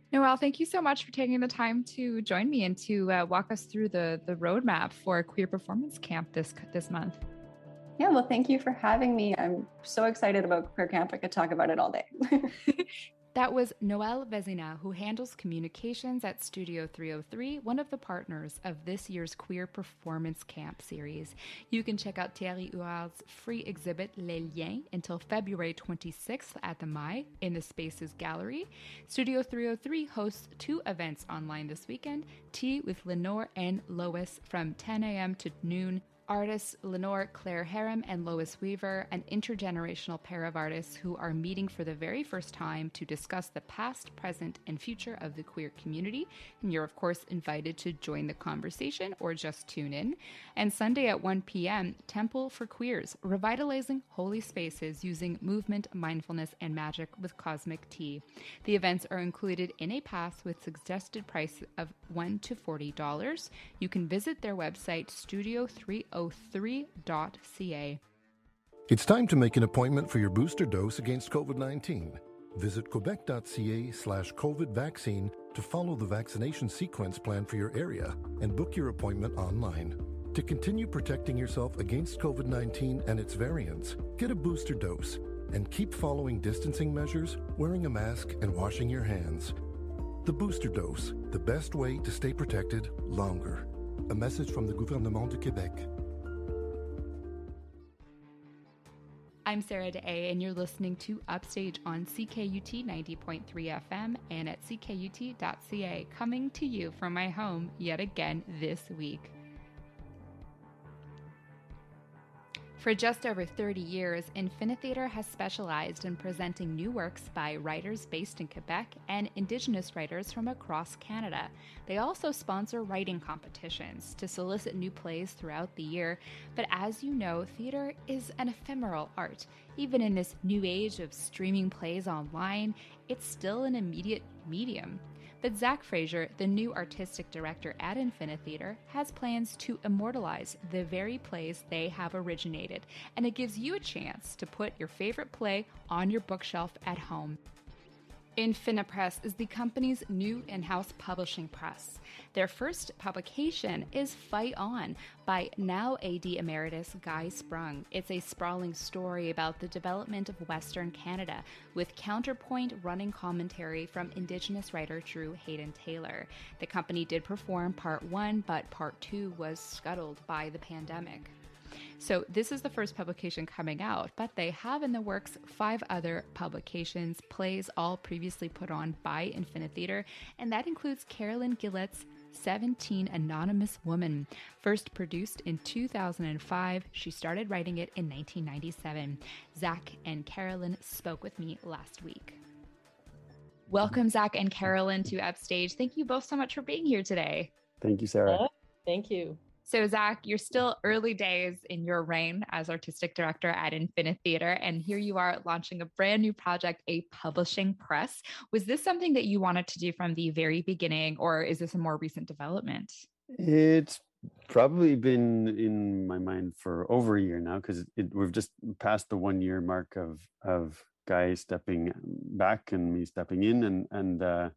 Noelle, thank you so much for taking the time to join me and to uh, walk us through the, the roadmap for Queer Performance Camp this this month. Yeah, well, thank you for having me. I'm so excited about Queer Camp. I could talk about it all day. That was Noelle Vezina, who handles communications at Studio three oh three, one of the partners of this year's Queer Performance Camp series. You can check out Thierry Huard's free exhibit Les Liens until February twenty-sixth at the Maille in the Spaces Gallery. Studio three oh three hosts two events online this weekend, Tea with Lenore and Lois from ten a.m. to noon. Artists Lenore Claire Harem and Lois Weaver, an intergenerational pair of artists who are meeting for the very first time to discuss the past, present, and future of the queer community. And you're, of course, invited to join the conversation or just tune in. And Sunday at one p.m., Temple for Queers, revitalizing holy spaces using movement, mindfulness, and magic with Cosmic Tea. The events are included in a pass with suggested price of one to forty dollars. You can visit their website, studio three oh three dot c a. It's time to make an appointment for your booster dose against COVID nineteen. Visit quebec.ca slash COVID vaccine to follow the vaccination sequence plan for your area and book your appointment online. To continue protecting yourself against COVID nineteen and its variants, get a booster dose and keep following distancing measures, wearing a mask, and washing your hands. The booster dose, the best way to stay protected longer. A message from the Gouvernement du Québec. I'm Sarah Day, and you're listening to Upstage on C K U T ninety point three F M and at c k u t dot c a, coming to you from my home yet again this week. For just over thirty years, Infinitheatre has specialized in presenting new works by writers based in Quebec and Indigenous writers from across Canada. They also sponsor writing competitions to solicit new plays throughout the year. But as you know, theatre is an ephemeral art. Even in this new age of streaming plays online, it's still an immediate medium. But Zach Fraser, the new artistic director at Infinitheatre, has plans to immortalize the very plays they have originated, and it gives you a chance to put your favorite play on your bookshelf at home. Infinipress is the company's new in-house publishing press. Their first publication is Fight On by now A D Emeritus Guy Sprung. It's a sprawling story about the development of Western Canada with counterpoint running commentary from Indigenous writer Drew Hayden Taylor. The company did perform part one, but part two was scuttled by the pandemic. So this is the first publication coming out, but they have in the works five other publications, plays all previously put on by Infinitheatre, and that includes Carolyn Gillette's seventeen Anonymous Woman. First produced in two thousand five, she started writing it in nineteen ninety-seven. Zach and Carolyn spoke with me last week. Welcome, Zach and Carolyn, to Upstage. Thank you both so much for being here today. Thank you, Sarah. Uh, thank you. So, Zach, you're still early days in your reign as artistic director at Infinitheatre, and here you are launching a brand new project, a publishing press. Was this something that you wanted to do from the very beginning, or is this a more recent development? It's probably been in my mind for over a year now, because we've just passed the one year mark of of Guy stepping back and me stepping in, and and uh,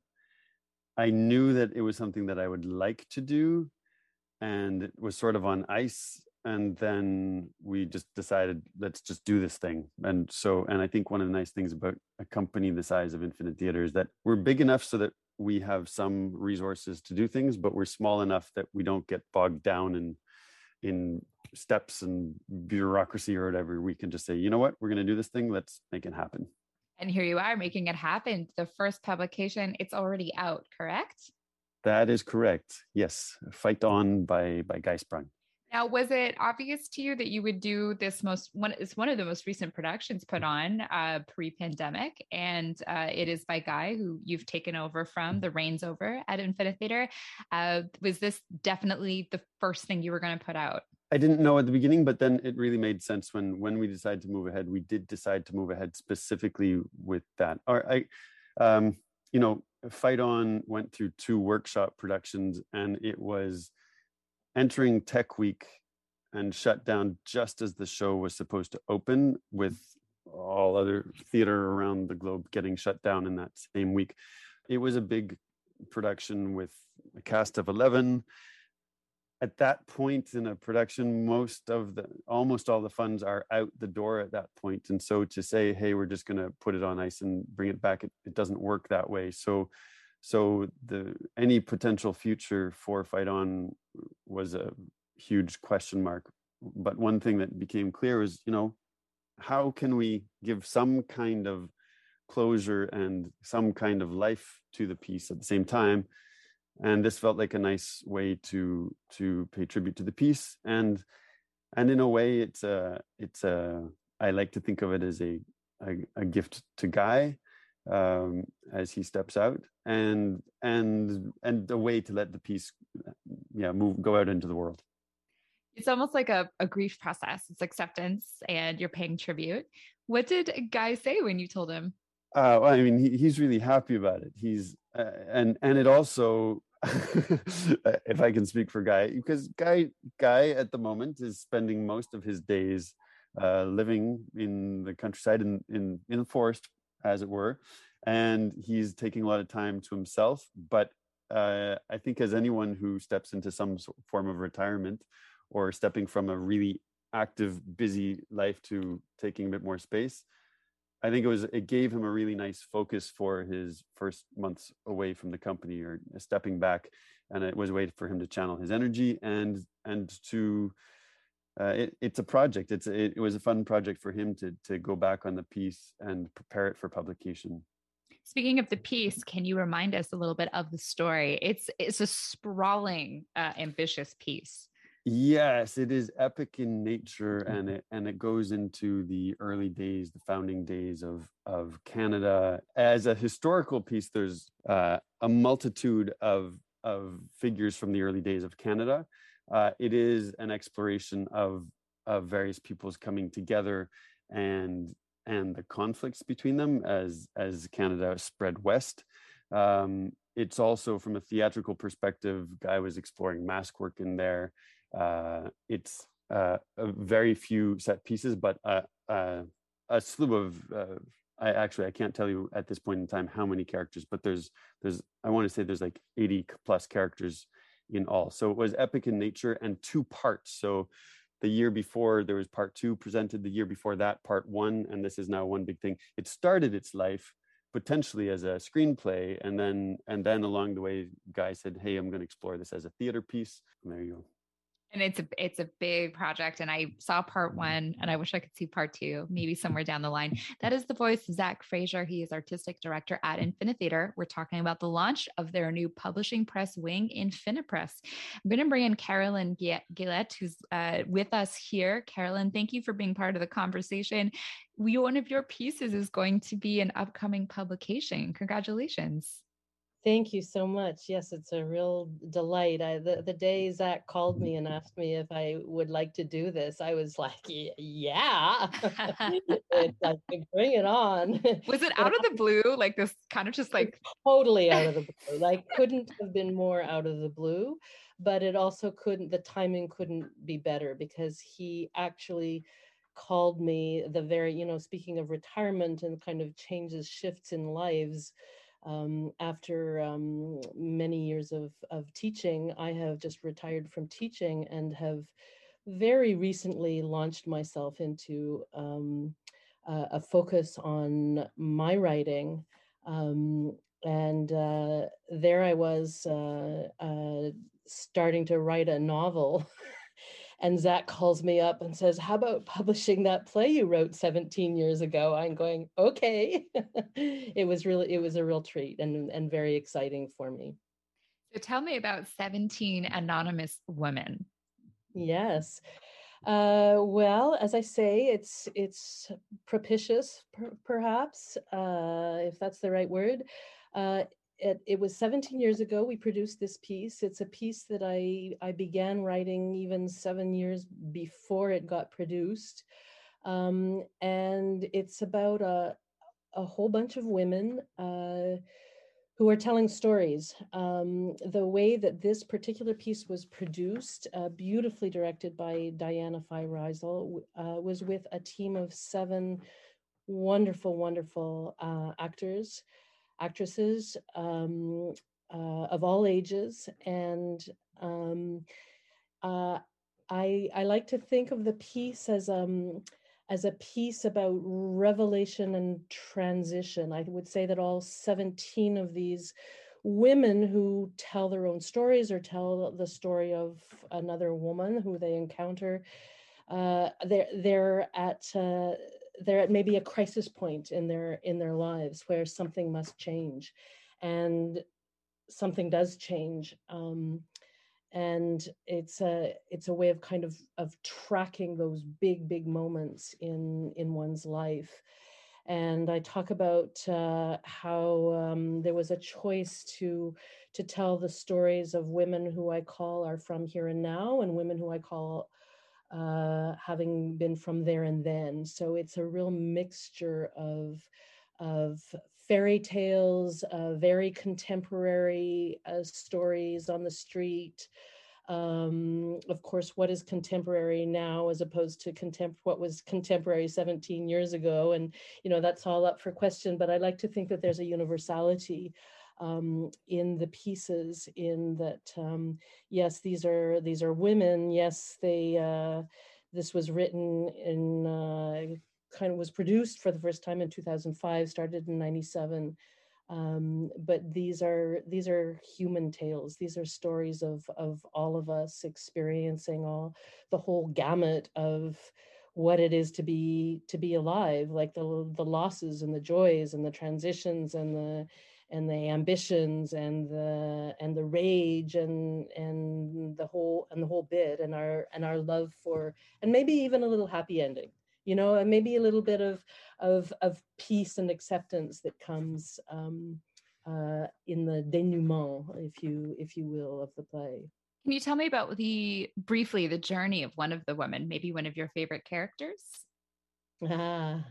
I knew that it was something that I would like to do. And it was sort of on ice. And then we just decided, let's just do this thing. And so, and I think one of the nice things about a company the size of Infinitheatre is that we're big enough so that we have some resources to do things, but we're small enough that we don't get bogged down in, in steps and bureaucracy or whatever. We can just say, you know what, we're going to do this thing. Let's make it happen. And here you are making it happen. The first publication, it's already out, correct? That is correct. Yes. Fight On by, by Guy Sprung. Now, was it obvious to you that you would do this most one? It's one of the most recent productions put on uh, pre-pandemic, and uh, it is by Guy, who you've taken over from, the reins over at Infinitheatre. Uh, was this definitely the first thing you were going to put out? I didn't know at the beginning, but then it really made sense when when we decided to move ahead. We did decide to move ahead specifically with that. Or I, um, you know. Fight On went through two workshop productions, and it was entering Tech Week and shut down just as the show was supposed to open, with all other theater around the globe getting shut down in that same week. It was a big production with a cast of eleven. At that point in a production, most of the, almost all the funds are out the door at that point. And so to say, hey, we're just going to put it on ice and bring it back, it, it doesn't work that way. So, so the any potential future for Fight On was a huge question mark. But one thing that became clear was, you know, how can we give some kind of closure and some kind of life to the piece at the same time? And this felt like a nice way to to pay tribute to the piece, and and in a way, it's a it's a I like to think of it as a a, a gift to Guy um, as he steps out, and and and a way to let the piece, yeah, move go out into the world. It's almost like a, a grief process. It's acceptance, and you're paying tribute. What did Guy say when you told him? Uh, well, I mean, he, he's really happy about it. He's uh, and and it also, if I can speak for Guy, because Guy Guy at the moment is spending most of his days uh, living in the countryside, in in in the forest, as it were, and he's taking a lot of time to himself. But uh, I think as anyone who steps into some form of retirement, or stepping from a really active, busy life to taking a bit more space, I think it was it gave him a really nice focus for his first months away from the company, or stepping back, and it was a way for him to channel his energy and and to uh, it, it's a project. It's it, it was a fun project for him to to go back on the piece and prepare it for publication. Speaking of the piece, can you remind us a little bit of the story? It's it's a sprawling, uh, ambitious piece. Yes, it is epic in nature, and it and it goes into the early days, the founding days of of Canada. As a historical piece, there's uh, a multitude of of figures from the early days of Canada. Uh, it is an exploration of of various peoples coming together, and and the conflicts between them as as Canada spread west. Um, it's also, from a theatrical perspective, Guy was exploring mask work in there. Uh, it's uh, a very few set pieces, but uh, uh, a slew of. Uh, I actually I can't tell you at this point in time how many characters, but there's there's I want to say there's like eighty plus characters in all. So it was epic in nature, and two parts. So the year before there was part two presented. The year before that, part one, and this is now one big thing. It started its life potentially as a screenplay, and then and then along the way, Guy said, "Hey, I'm going to explore this as a theater piece." And there you go. And it's a it's a big project. And I saw part one, and I wish I could see part two, maybe somewhere down the line. That is the voice of Zach Fraser. He is artistic director at Infinitheater. We're talking about the launch of their new publishing press wing, Infinipress. I'm going to bring in Carolyn Gillette, who's uh, with us here. Carolyn, thank you for being part of the conversation. We, one of your pieces is going to be an upcoming publication. Congratulations. Thank you so much. Yes, it's a real delight. I, the, the day Zach called me and asked me if I would like to do this, I was like, yeah, it's like, bring it on. Was it out of the blue? Like this kind of just like. Totally out of the blue. Like couldn't have been more out of the blue, but it also couldn't, the timing couldn't be better, because he actually called me the very, you know, speaking of retirement and kind of changes, shifts in lives. Um, after um, many years of, of teaching, I have just retired from teaching and have very recently launched myself into um, uh, a focus on my writing. Um, and uh, there I was uh, uh, starting to write a novel. And Zach calls me up and says, how about publishing that play you wrote seventeen years ago? I'm going, okay. It was really, it was a real treat and, and very exciting for me. So tell me about seventeen Anonymous Women. Yes. Uh, well, as I say, it's it's propitious, per, perhaps, uh, if that's the right word. Uh, It, it was seventeen years ago we produced this piece. It's a piece that I, I began writing even seven years before it got produced. Um, and it's about a, a whole bunch of women uh, who are telling stories. Um, the way that this particular piece was produced, uh, beautifully directed by Diana Feiereisel, uh, was with a team of seven wonderful, wonderful uh, actors. actresses um, uh, of all ages. And um, uh, I, I like to think of the piece as um, as a piece about revelation and transition. I would say that all seventeen of these women who tell their own stories or tell the story of another woman who they encounter, uh, they're they're at uh, they're at maybe a crisis point in their in their lives where something must change, and something does change. Um, and it's a it's a way of kind of of tracking those big big moments in in one's life. And I talk about uh, how um, there was a choice to to tell the stories of women who I call are from here and now, and women who I call uh, having been from there and then. So it's a real mixture of of fairy tales, uh, very contemporary uh, stories on the street. Um, of course, what is contemporary now as opposed to contem- what was contemporary seventeen years ago? And, you know, that's all up for question, but I like to think that there's a universality um, in the pieces, in that, um, yes, these are, these are women. Yes, they, uh, this was written in, uh, kind of was produced for the first time in two thousand five, started in ninety-seven. Um, but these are these are human tales. These are stories of of all of us experiencing all the whole gamut of what it is to be to be alive, like the the losses and the joys and the transitions and the and the ambitions and the and the rage and and the whole and the whole bit, and our and our love for, and maybe even a little happy ending, you know, and maybe a little bit of of of peace and acceptance that comes um, uh, in the denouement, if you if you will, of the play. Can you tell me about the briefly the journey of one of the women, maybe one of your favorite characters? Ah.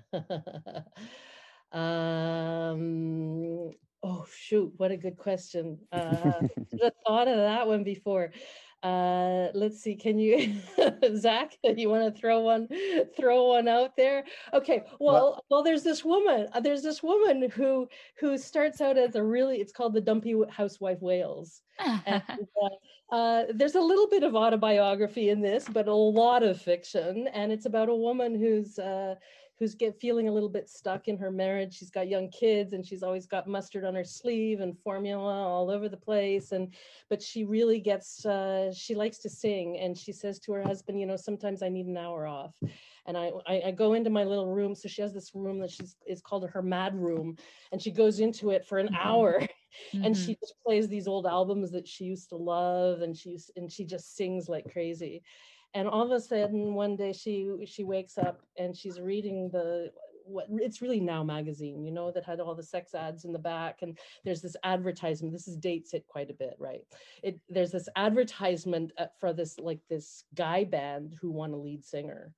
um, oh shoot, what a good question. Uh, I should have thought of that one before. Uh, let's see, can you, Zach, you want to throw one, throw one out there? Okay, well, well, well, there's this woman, uh, there's this woman who, who starts out as a really, it's called the Dumpy Housewife Wales. And uh, uh, there's a little bit of autobiography in this, but a lot of fiction. And it's about a woman who's, uh, who's get feeling a little bit stuck in her marriage. She's got young kids and she's always got mustard on her sleeve and formula all over the place. And, but she really gets, uh, she likes to sing. And she says to her husband, you know, sometimes I need an hour off. And I, I, I go into my little room. So she has this room that she's, it's called her mad room. And she goes into it for an mm-hmm. hour. Mm-hmm. And she just plays these old albums that she used to love. And she, and she just sings like crazy. And all of a sudden, one day she she wakes up and she's reading the, what it's really Now magazine, you know, that had all the sex ads in the back. And there's this advertisement. This is dates it quite a bit, right? It there's this advertisement for this like this guy band who want a lead singer.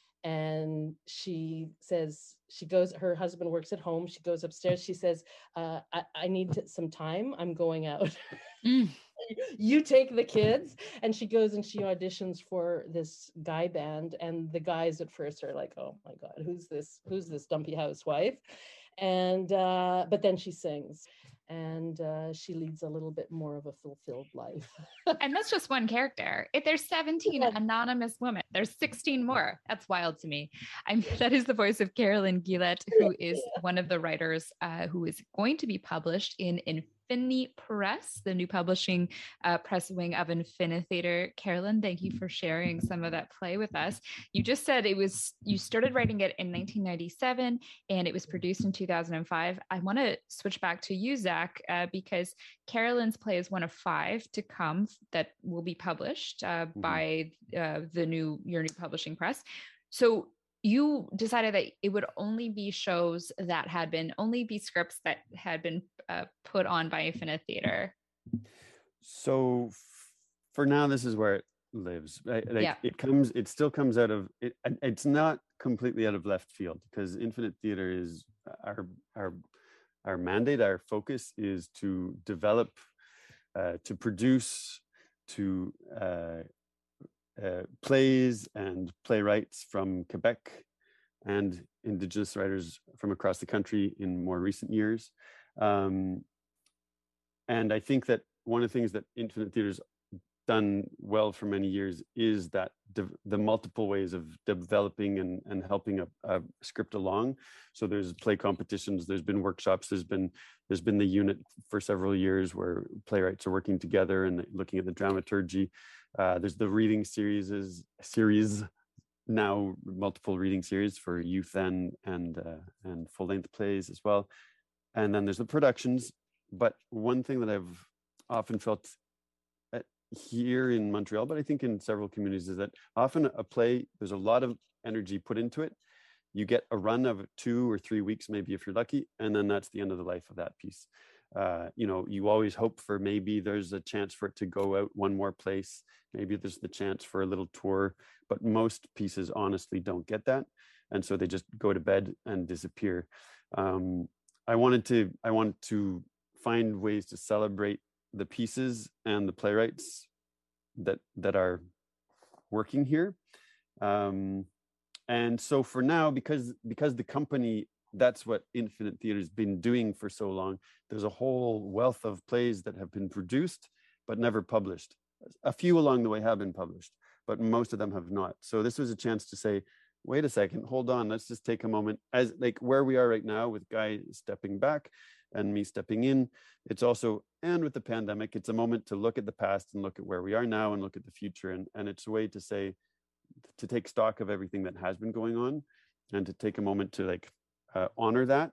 And she says, she goes, her husband works at home. She goes upstairs. She says, uh, I, I need to, some time. I'm going out. Mm. You take the kids. And she goes and she auditions for this guy band. And the guys at first are like, oh my God, who's this? Who's this dumpy housewife? And, uh, but then she sings. And uh, she leads a little bit more of a fulfilled life. And that's just one character. If there's seventeen yeah. anonymous women, there's sixteen more. That's wild to me. I'm, that is the voice of Carolyn Guillet, who is yeah. one of the writers uh, who is going to be published in Infini Press, the new publishing uh, press wing of Infinitheater. Carolyn, thank you for sharing some of that play with us. You just said it was, you started writing it in nineteen ninety-seven and it was produced in two thousand five. I want to switch back to you, Zach, uh, because Carolyn's play is one of five to come that will be published uh, mm-hmm. by uh, the new, your new publishing press. So you decided that it would only be shows that had been, only be scripts that had been uh, put on by Infinitheater. So f- for now, this is where it lives. Like, yeah. It comes, it still comes out of, it, it's not completely out of left field, because Infinitheater is our, our, our mandate, our focus is to develop, uh, to produce, to uh, Uh, plays and playwrights from Quebec and Indigenous writers from across the country in more recent years. Um, and I think that one of the things that Infinite Theatre's done well for many years is that de- the multiple ways of developing and, and helping a, a script along. So there's play competitions, there's been workshops, there's been there's been the unit for several years where playwrights are working together and looking at the dramaturgy. Uh, there's the reading series is series now multiple reading series for youth and and uh, and full length plays as well. And then there's the productions. But one thing that I've often felt here in Montreal, but I think in several communities, is that often a play, there's a lot of energy put into it. You get a run of two or three weeks, maybe if you're lucky, and then that's the end of the life of that piece. Uh, you know, you always hope for maybe there's a chance for it to go out one more place. Maybe there's the chance for a little tour, but most pieces honestly don't get that. And so they just go to bed and disappear. Um, I wanted to, I wanted to find ways to celebrate the pieces and the playwrights that that are working here. Um, and so for now, because because the company, that's what Infinite Theatre has been doing for so long, there's a whole wealth of plays that have been produced but never published. A few along the way have been published, but most of them have not. So this was a chance to say, wait a second, hold on, let's just take a moment. As like where we are right now with Guy stepping back and me stepping in, it's also, and with the pandemic, it's a moment to look at the past and look at where we are now and look at the future. And, and it's a way to say, to take stock of everything that has been going on and to take a moment to like uh, honor that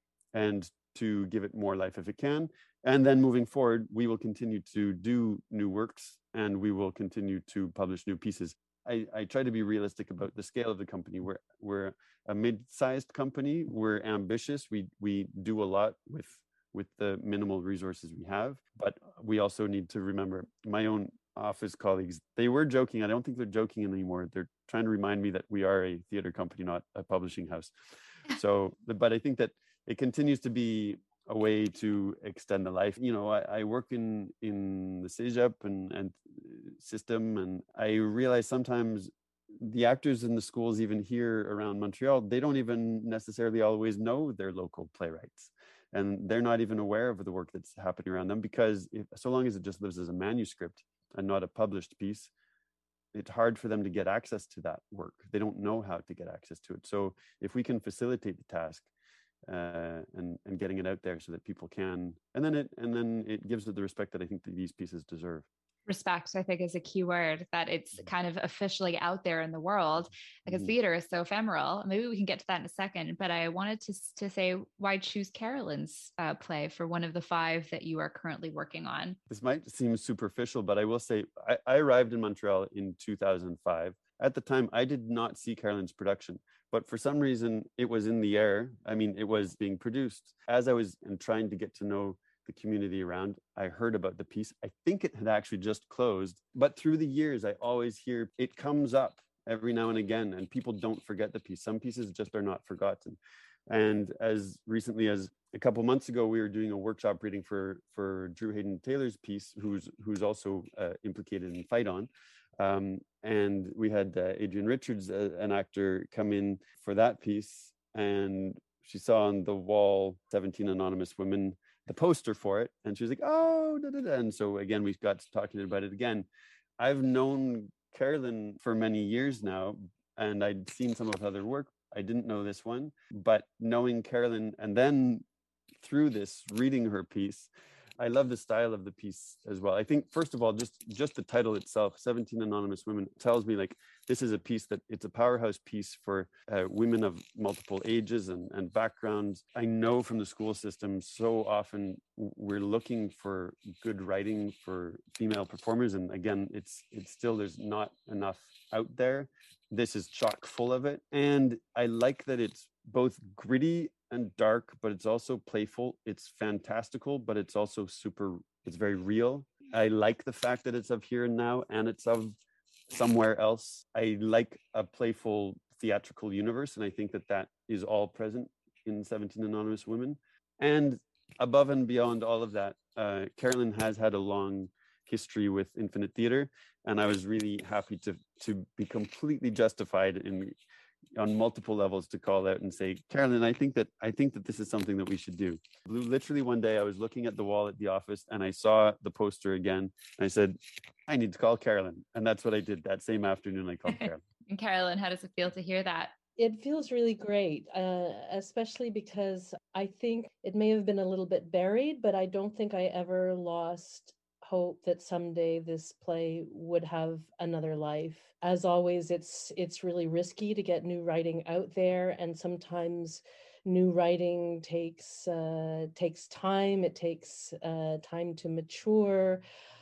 and to give it more life if it can. And then moving forward, we will continue to do new works and we will continue to publish new pieces. I, I try to be realistic about the scale of the company. We're we're a mid-sized company. We're ambitious. We we do a lot with with the minimal resources we have. But we also need to remember, my own office colleagues, they were joking. I don't think they're joking anymore. They're trying to remind me that we are a theater company, not a publishing house. So, but I think that it continues to be a way to extend the life. You know, I, I work in in the Cégep and, and system, and I realize sometimes the actors in the schools, even here around Montreal, they don't even necessarily always know their local playwrights. And they're not even aware of the work that's happening around them because if, so long as it just lives as a manuscript and not a published piece, it's hard for them to get access to that work. They don't know how to get access to it. So if we can facilitate the task, uh, and and getting it out there so that people can, and then it and then it gives it the respect that I think that these pieces deserve. Respect, I think, is a key word, that it's kind of officially out there in the world, because mm-hmm. theater is so ephemeral. Maybe we can get to that in a second, but I wanted to to say, why choose Carolyn's uh, play for one of the five that you are currently working on? This might seem superficial, but I will say I, I arrived in Montreal in two thousand five. At the time, I did not see Carolyn's production, but for some reason, it was in the air. I mean, it was being produced. As I was and trying to get to know the community around, I heard about the piece. I think it had actually just closed, but through the years, I always hear it comes up every now and again, and people don't forget the piece. Some pieces just are not forgotten. And as recently as a couple months ago, we were doing a workshop reading for for Drew Hayden Taylor's piece, who's who's also uh, implicated in Fight On. Um, and we had uh, Adrienne Richards, uh, an actor, come in for that piece, and she saw on the wall seventeen Anonymous Women, the poster for it, and she was like, oh, da, da, da. And so again, we got to talking about it again. I've known Carolyn for many years now, and I'd seen some of her other work. I didn't know this one, but knowing Carolyn, and then through this, reading her piece, I love the style of the piece as well. I think, first of all, just, just the title itself, seventeen Anonymous Women, tells me like this is a piece that it's a powerhouse piece for uh, women of multiple ages and, and backgrounds. I know from the school system, so often we're looking for good writing for female performers. And again, it's it's still, there's not enough out there. This is chock full of it. And I like that it's both gritty and dark, but it's also playful. It's fantastical, but it's also super, it's very real. I like the fact that it's of here and now, and it's of somewhere else. I like a playful theatrical universe, and I think that that is all present in seventeen Anonymous Women. And above and beyond all of that, uh, Carolyn has had a long history with Infinite Theatre, and I was really happy to to be completely justified in on multiple levels to call out and say, Carolyn, I think that I think that this is something that we should do. Literally one day I was looking at the wall at the office and I saw the poster again. And I said, I need to call Carolyn. And that's what I did that same afternoon. I called Carolyn. And Carolyn, how does it feel to hear that? It feels really great, uh, especially because I think it may have been a little bit buried, but I don't think I ever lost hope that someday this play would have another life. As always, it's it's really risky to get new writing out there, and sometimes new writing takes uh, takes time. It takes uh, time to mature.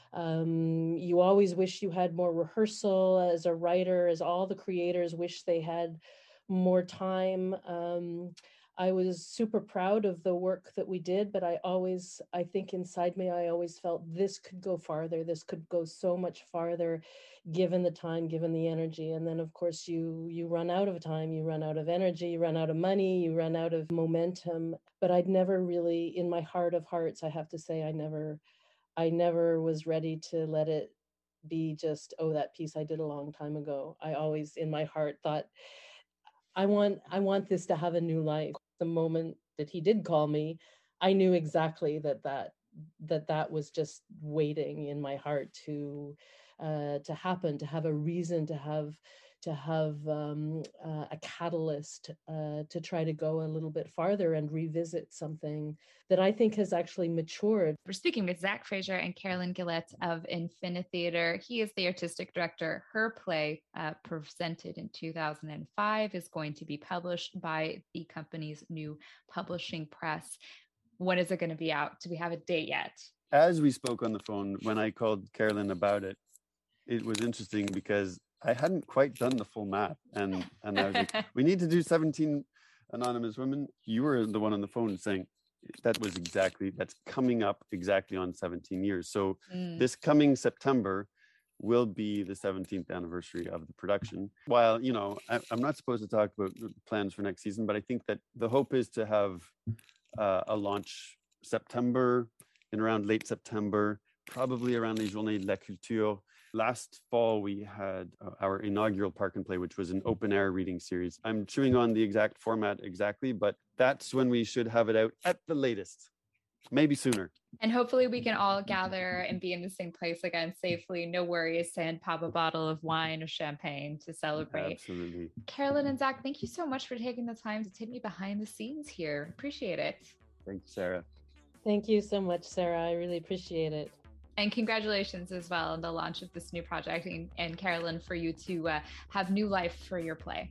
Um, you always wish you had more rehearsal as a writer, as all the creators wish they had more time. Um, I was super proud of the work that we did, but I always, I think inside me, I always felt this could go farther. This could go so much farther, given the time, given the energy. And then, of course, you you run out of time, you run out of energy, you run out of money, you run out of momentum. But I'd never really, in my heart of hearts, I have to say, I never, I never was ready to let it be just, oh, that piece I did a long time ago. I always, in my heart, thought, I want I want this to have a new life. The moment that he did call me, I knew exactly that that that, that was just waiting in my heart to uh, to happen, to have a reason, to have to have um, uh, a catalyst uh, to try to go a little bit farther and revisit something that I think has actually matured. We're speaking with Zach Fraser and Carolyn Gillette of Infinitheater. He is the artistic director. Her play, uh, presented in two thousand five, is going to be published by the company's new publishing press. When is it going to be out? Do we have a date yet? As we spoke on the phone, when I called Carolyn about it, it was interesting because I hadn't quite done the full math. And, and I was like, we need to do seventeen anonymous women. You were the one on the phone saying, that was exactly, that's coming up exactly on seventeen years. So mm. this coming September will be the seventeenth anniversary of the production. While, you know, I, I'm not supposed to talk about plans for next season, but I think that the hope is to have uh, a launch September, in around late September, probably around les Journées de la Culture. Last fall, we had uh, our inaugural Park and Play, which was an open air reading series. I'm chewing on the exact format exactly, but that's when we should have it out at the latest, maybe sooner. And hopefully we can all gather and be in the same place again safely. No worries, and pop a bottle of wine or champagne to celebrate. Absolutely. Carolyn and Zach, thank you so much for taking the time to take me behind the scenes here. Appreciate it. Thank you, Sarah. Thank you so much, Sarah. I really appreciate it. And congratulations as well on the launch of this new project, and, and Carolyn, for you to uh, have new life for your play.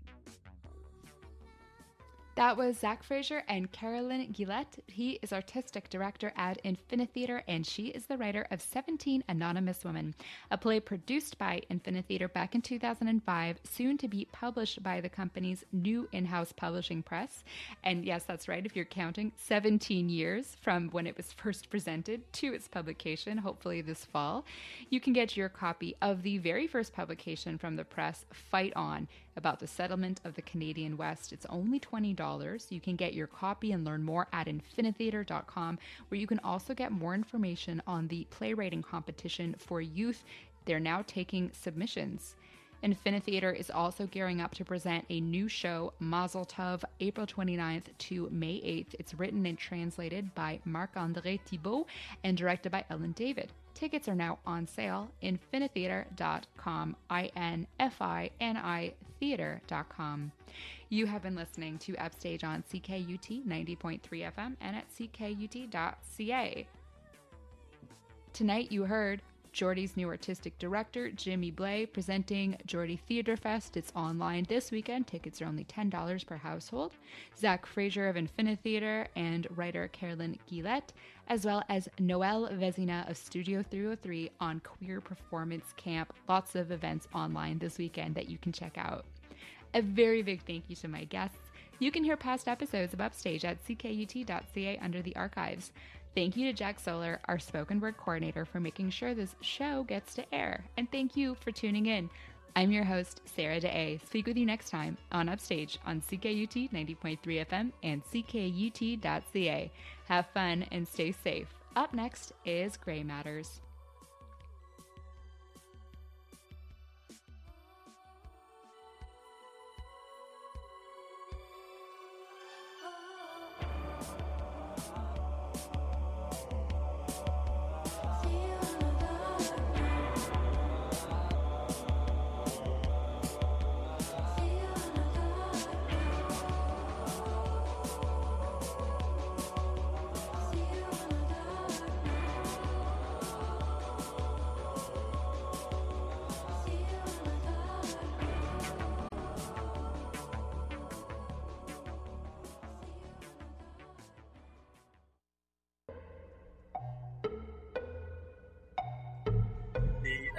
That was Zach Fraser and Carolyn Gillette. He is artistic director at Infinitheater, and she is the writer of seventeen Anonymous Women, a play produced by Infinitheater back in two thousand five, soon to be published by the company's new in-house publishing press. And yes, that's right, if you're counting, seventeen years from when it was first presented to its publication, hopefully this fall. You can get your copy of the very first publication from the press, Fight On, about the settlement of the Canadian West. It's only twenty dollars. You can get your copy and learn more at infinitheater dot com, where you can also get more information on the playwriting competition for youth. They're now taking submissions. Infinitheater is also gearing up to present a new show, Mazel Tov, April twenty-ninth to May eighth. It's written and translated by Marc-André Thibault and directed by Ellen David. Tickets are now on sale, infinitheater dot com, I N F I N I theater dot com. You have been listening to Upstage on C K U T ninety point three F M and at c k u t dot c a. Tonight you heard Geordie's new artistic director, Jimmy Blais, presenting Geordie Theatre Fest. It's online this weekend. Tickets are only ten dollars per household. Zach Fraser of Infinitheater and writer Carolyn Gillette, as well as Noelle Vezina of Studio three oh three on Queer Performance Camp. Lots of events online this weekend that you can check out. A very big thank you to my guests. You can hear past episodes of Upstage at c k u t dot c a under the archives. Thank you to Jack Solar, our spoken word coordinator, for making sure this show gets to air. And thank you for tuning in. I'm your host, Sarah Day. Speak with you next time on Upstage on C K U T ninety point three F M and c k u t dot c a. Have fun and stay safe. Up next is Grey Matters.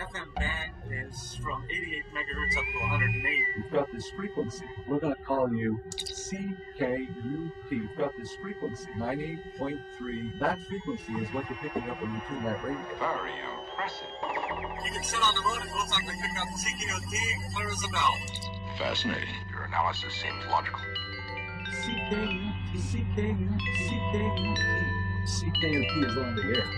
F M band is from eighty-eight megahertz up to one hundred eight. You've got this frequency. We're going to call you C K U T. You've got this frequency, ninety-eight point three. That frequency is what you're picking up when you tune that radio. Very impressive. You can sit on the moon and it looks like we pick up C K U T, clear as a bell. Fascinating. Your analysis seems logical. C K U T, C K U T, C K U T. C K U T is on the air.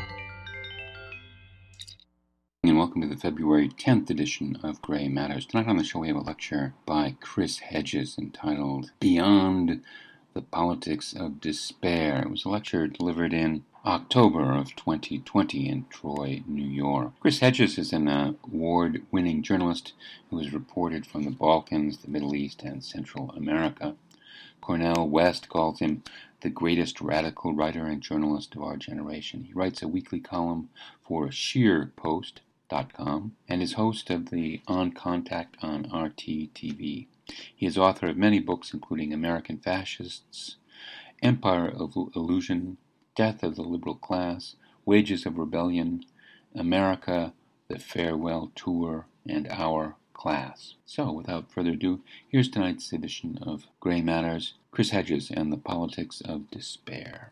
And welcome to the February tenth edition of Gray Matters. Tonight on the show we have a lecture by Chris Hedges entitled Beyond the Politics of Despair. It was a lecture delivered in October of twenty twenty in Troy, New York. Chris Hedges is an award-winning journalist who has reported from the Balkans, the Middle East, and Central America. Cornel West calls him the greatest radical writer and journalist of our generation. He writes a weekly column for sheer post dot com and is host of the On Contact on R T T V. He is author of many books, including American Fascists, Empire of Illusion, Death of the Liberal Class, Wages of Rebellion, America, The Farewell Tour, and Our Class. So, without further ado, here's tonight's edition of Gray Matters, Chris Hedges and the Politics of Despair.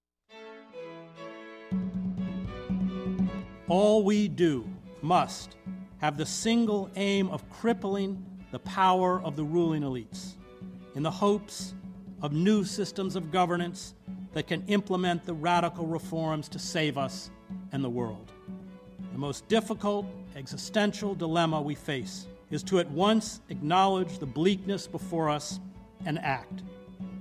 All we do must have the single aim of crippling the power of the ruling elites in the hopes of new systems of governance that can implement the radical reforms to save us and the world. The most difficult existential dilemma we face is to at once acknowledge the bleakness before us and act.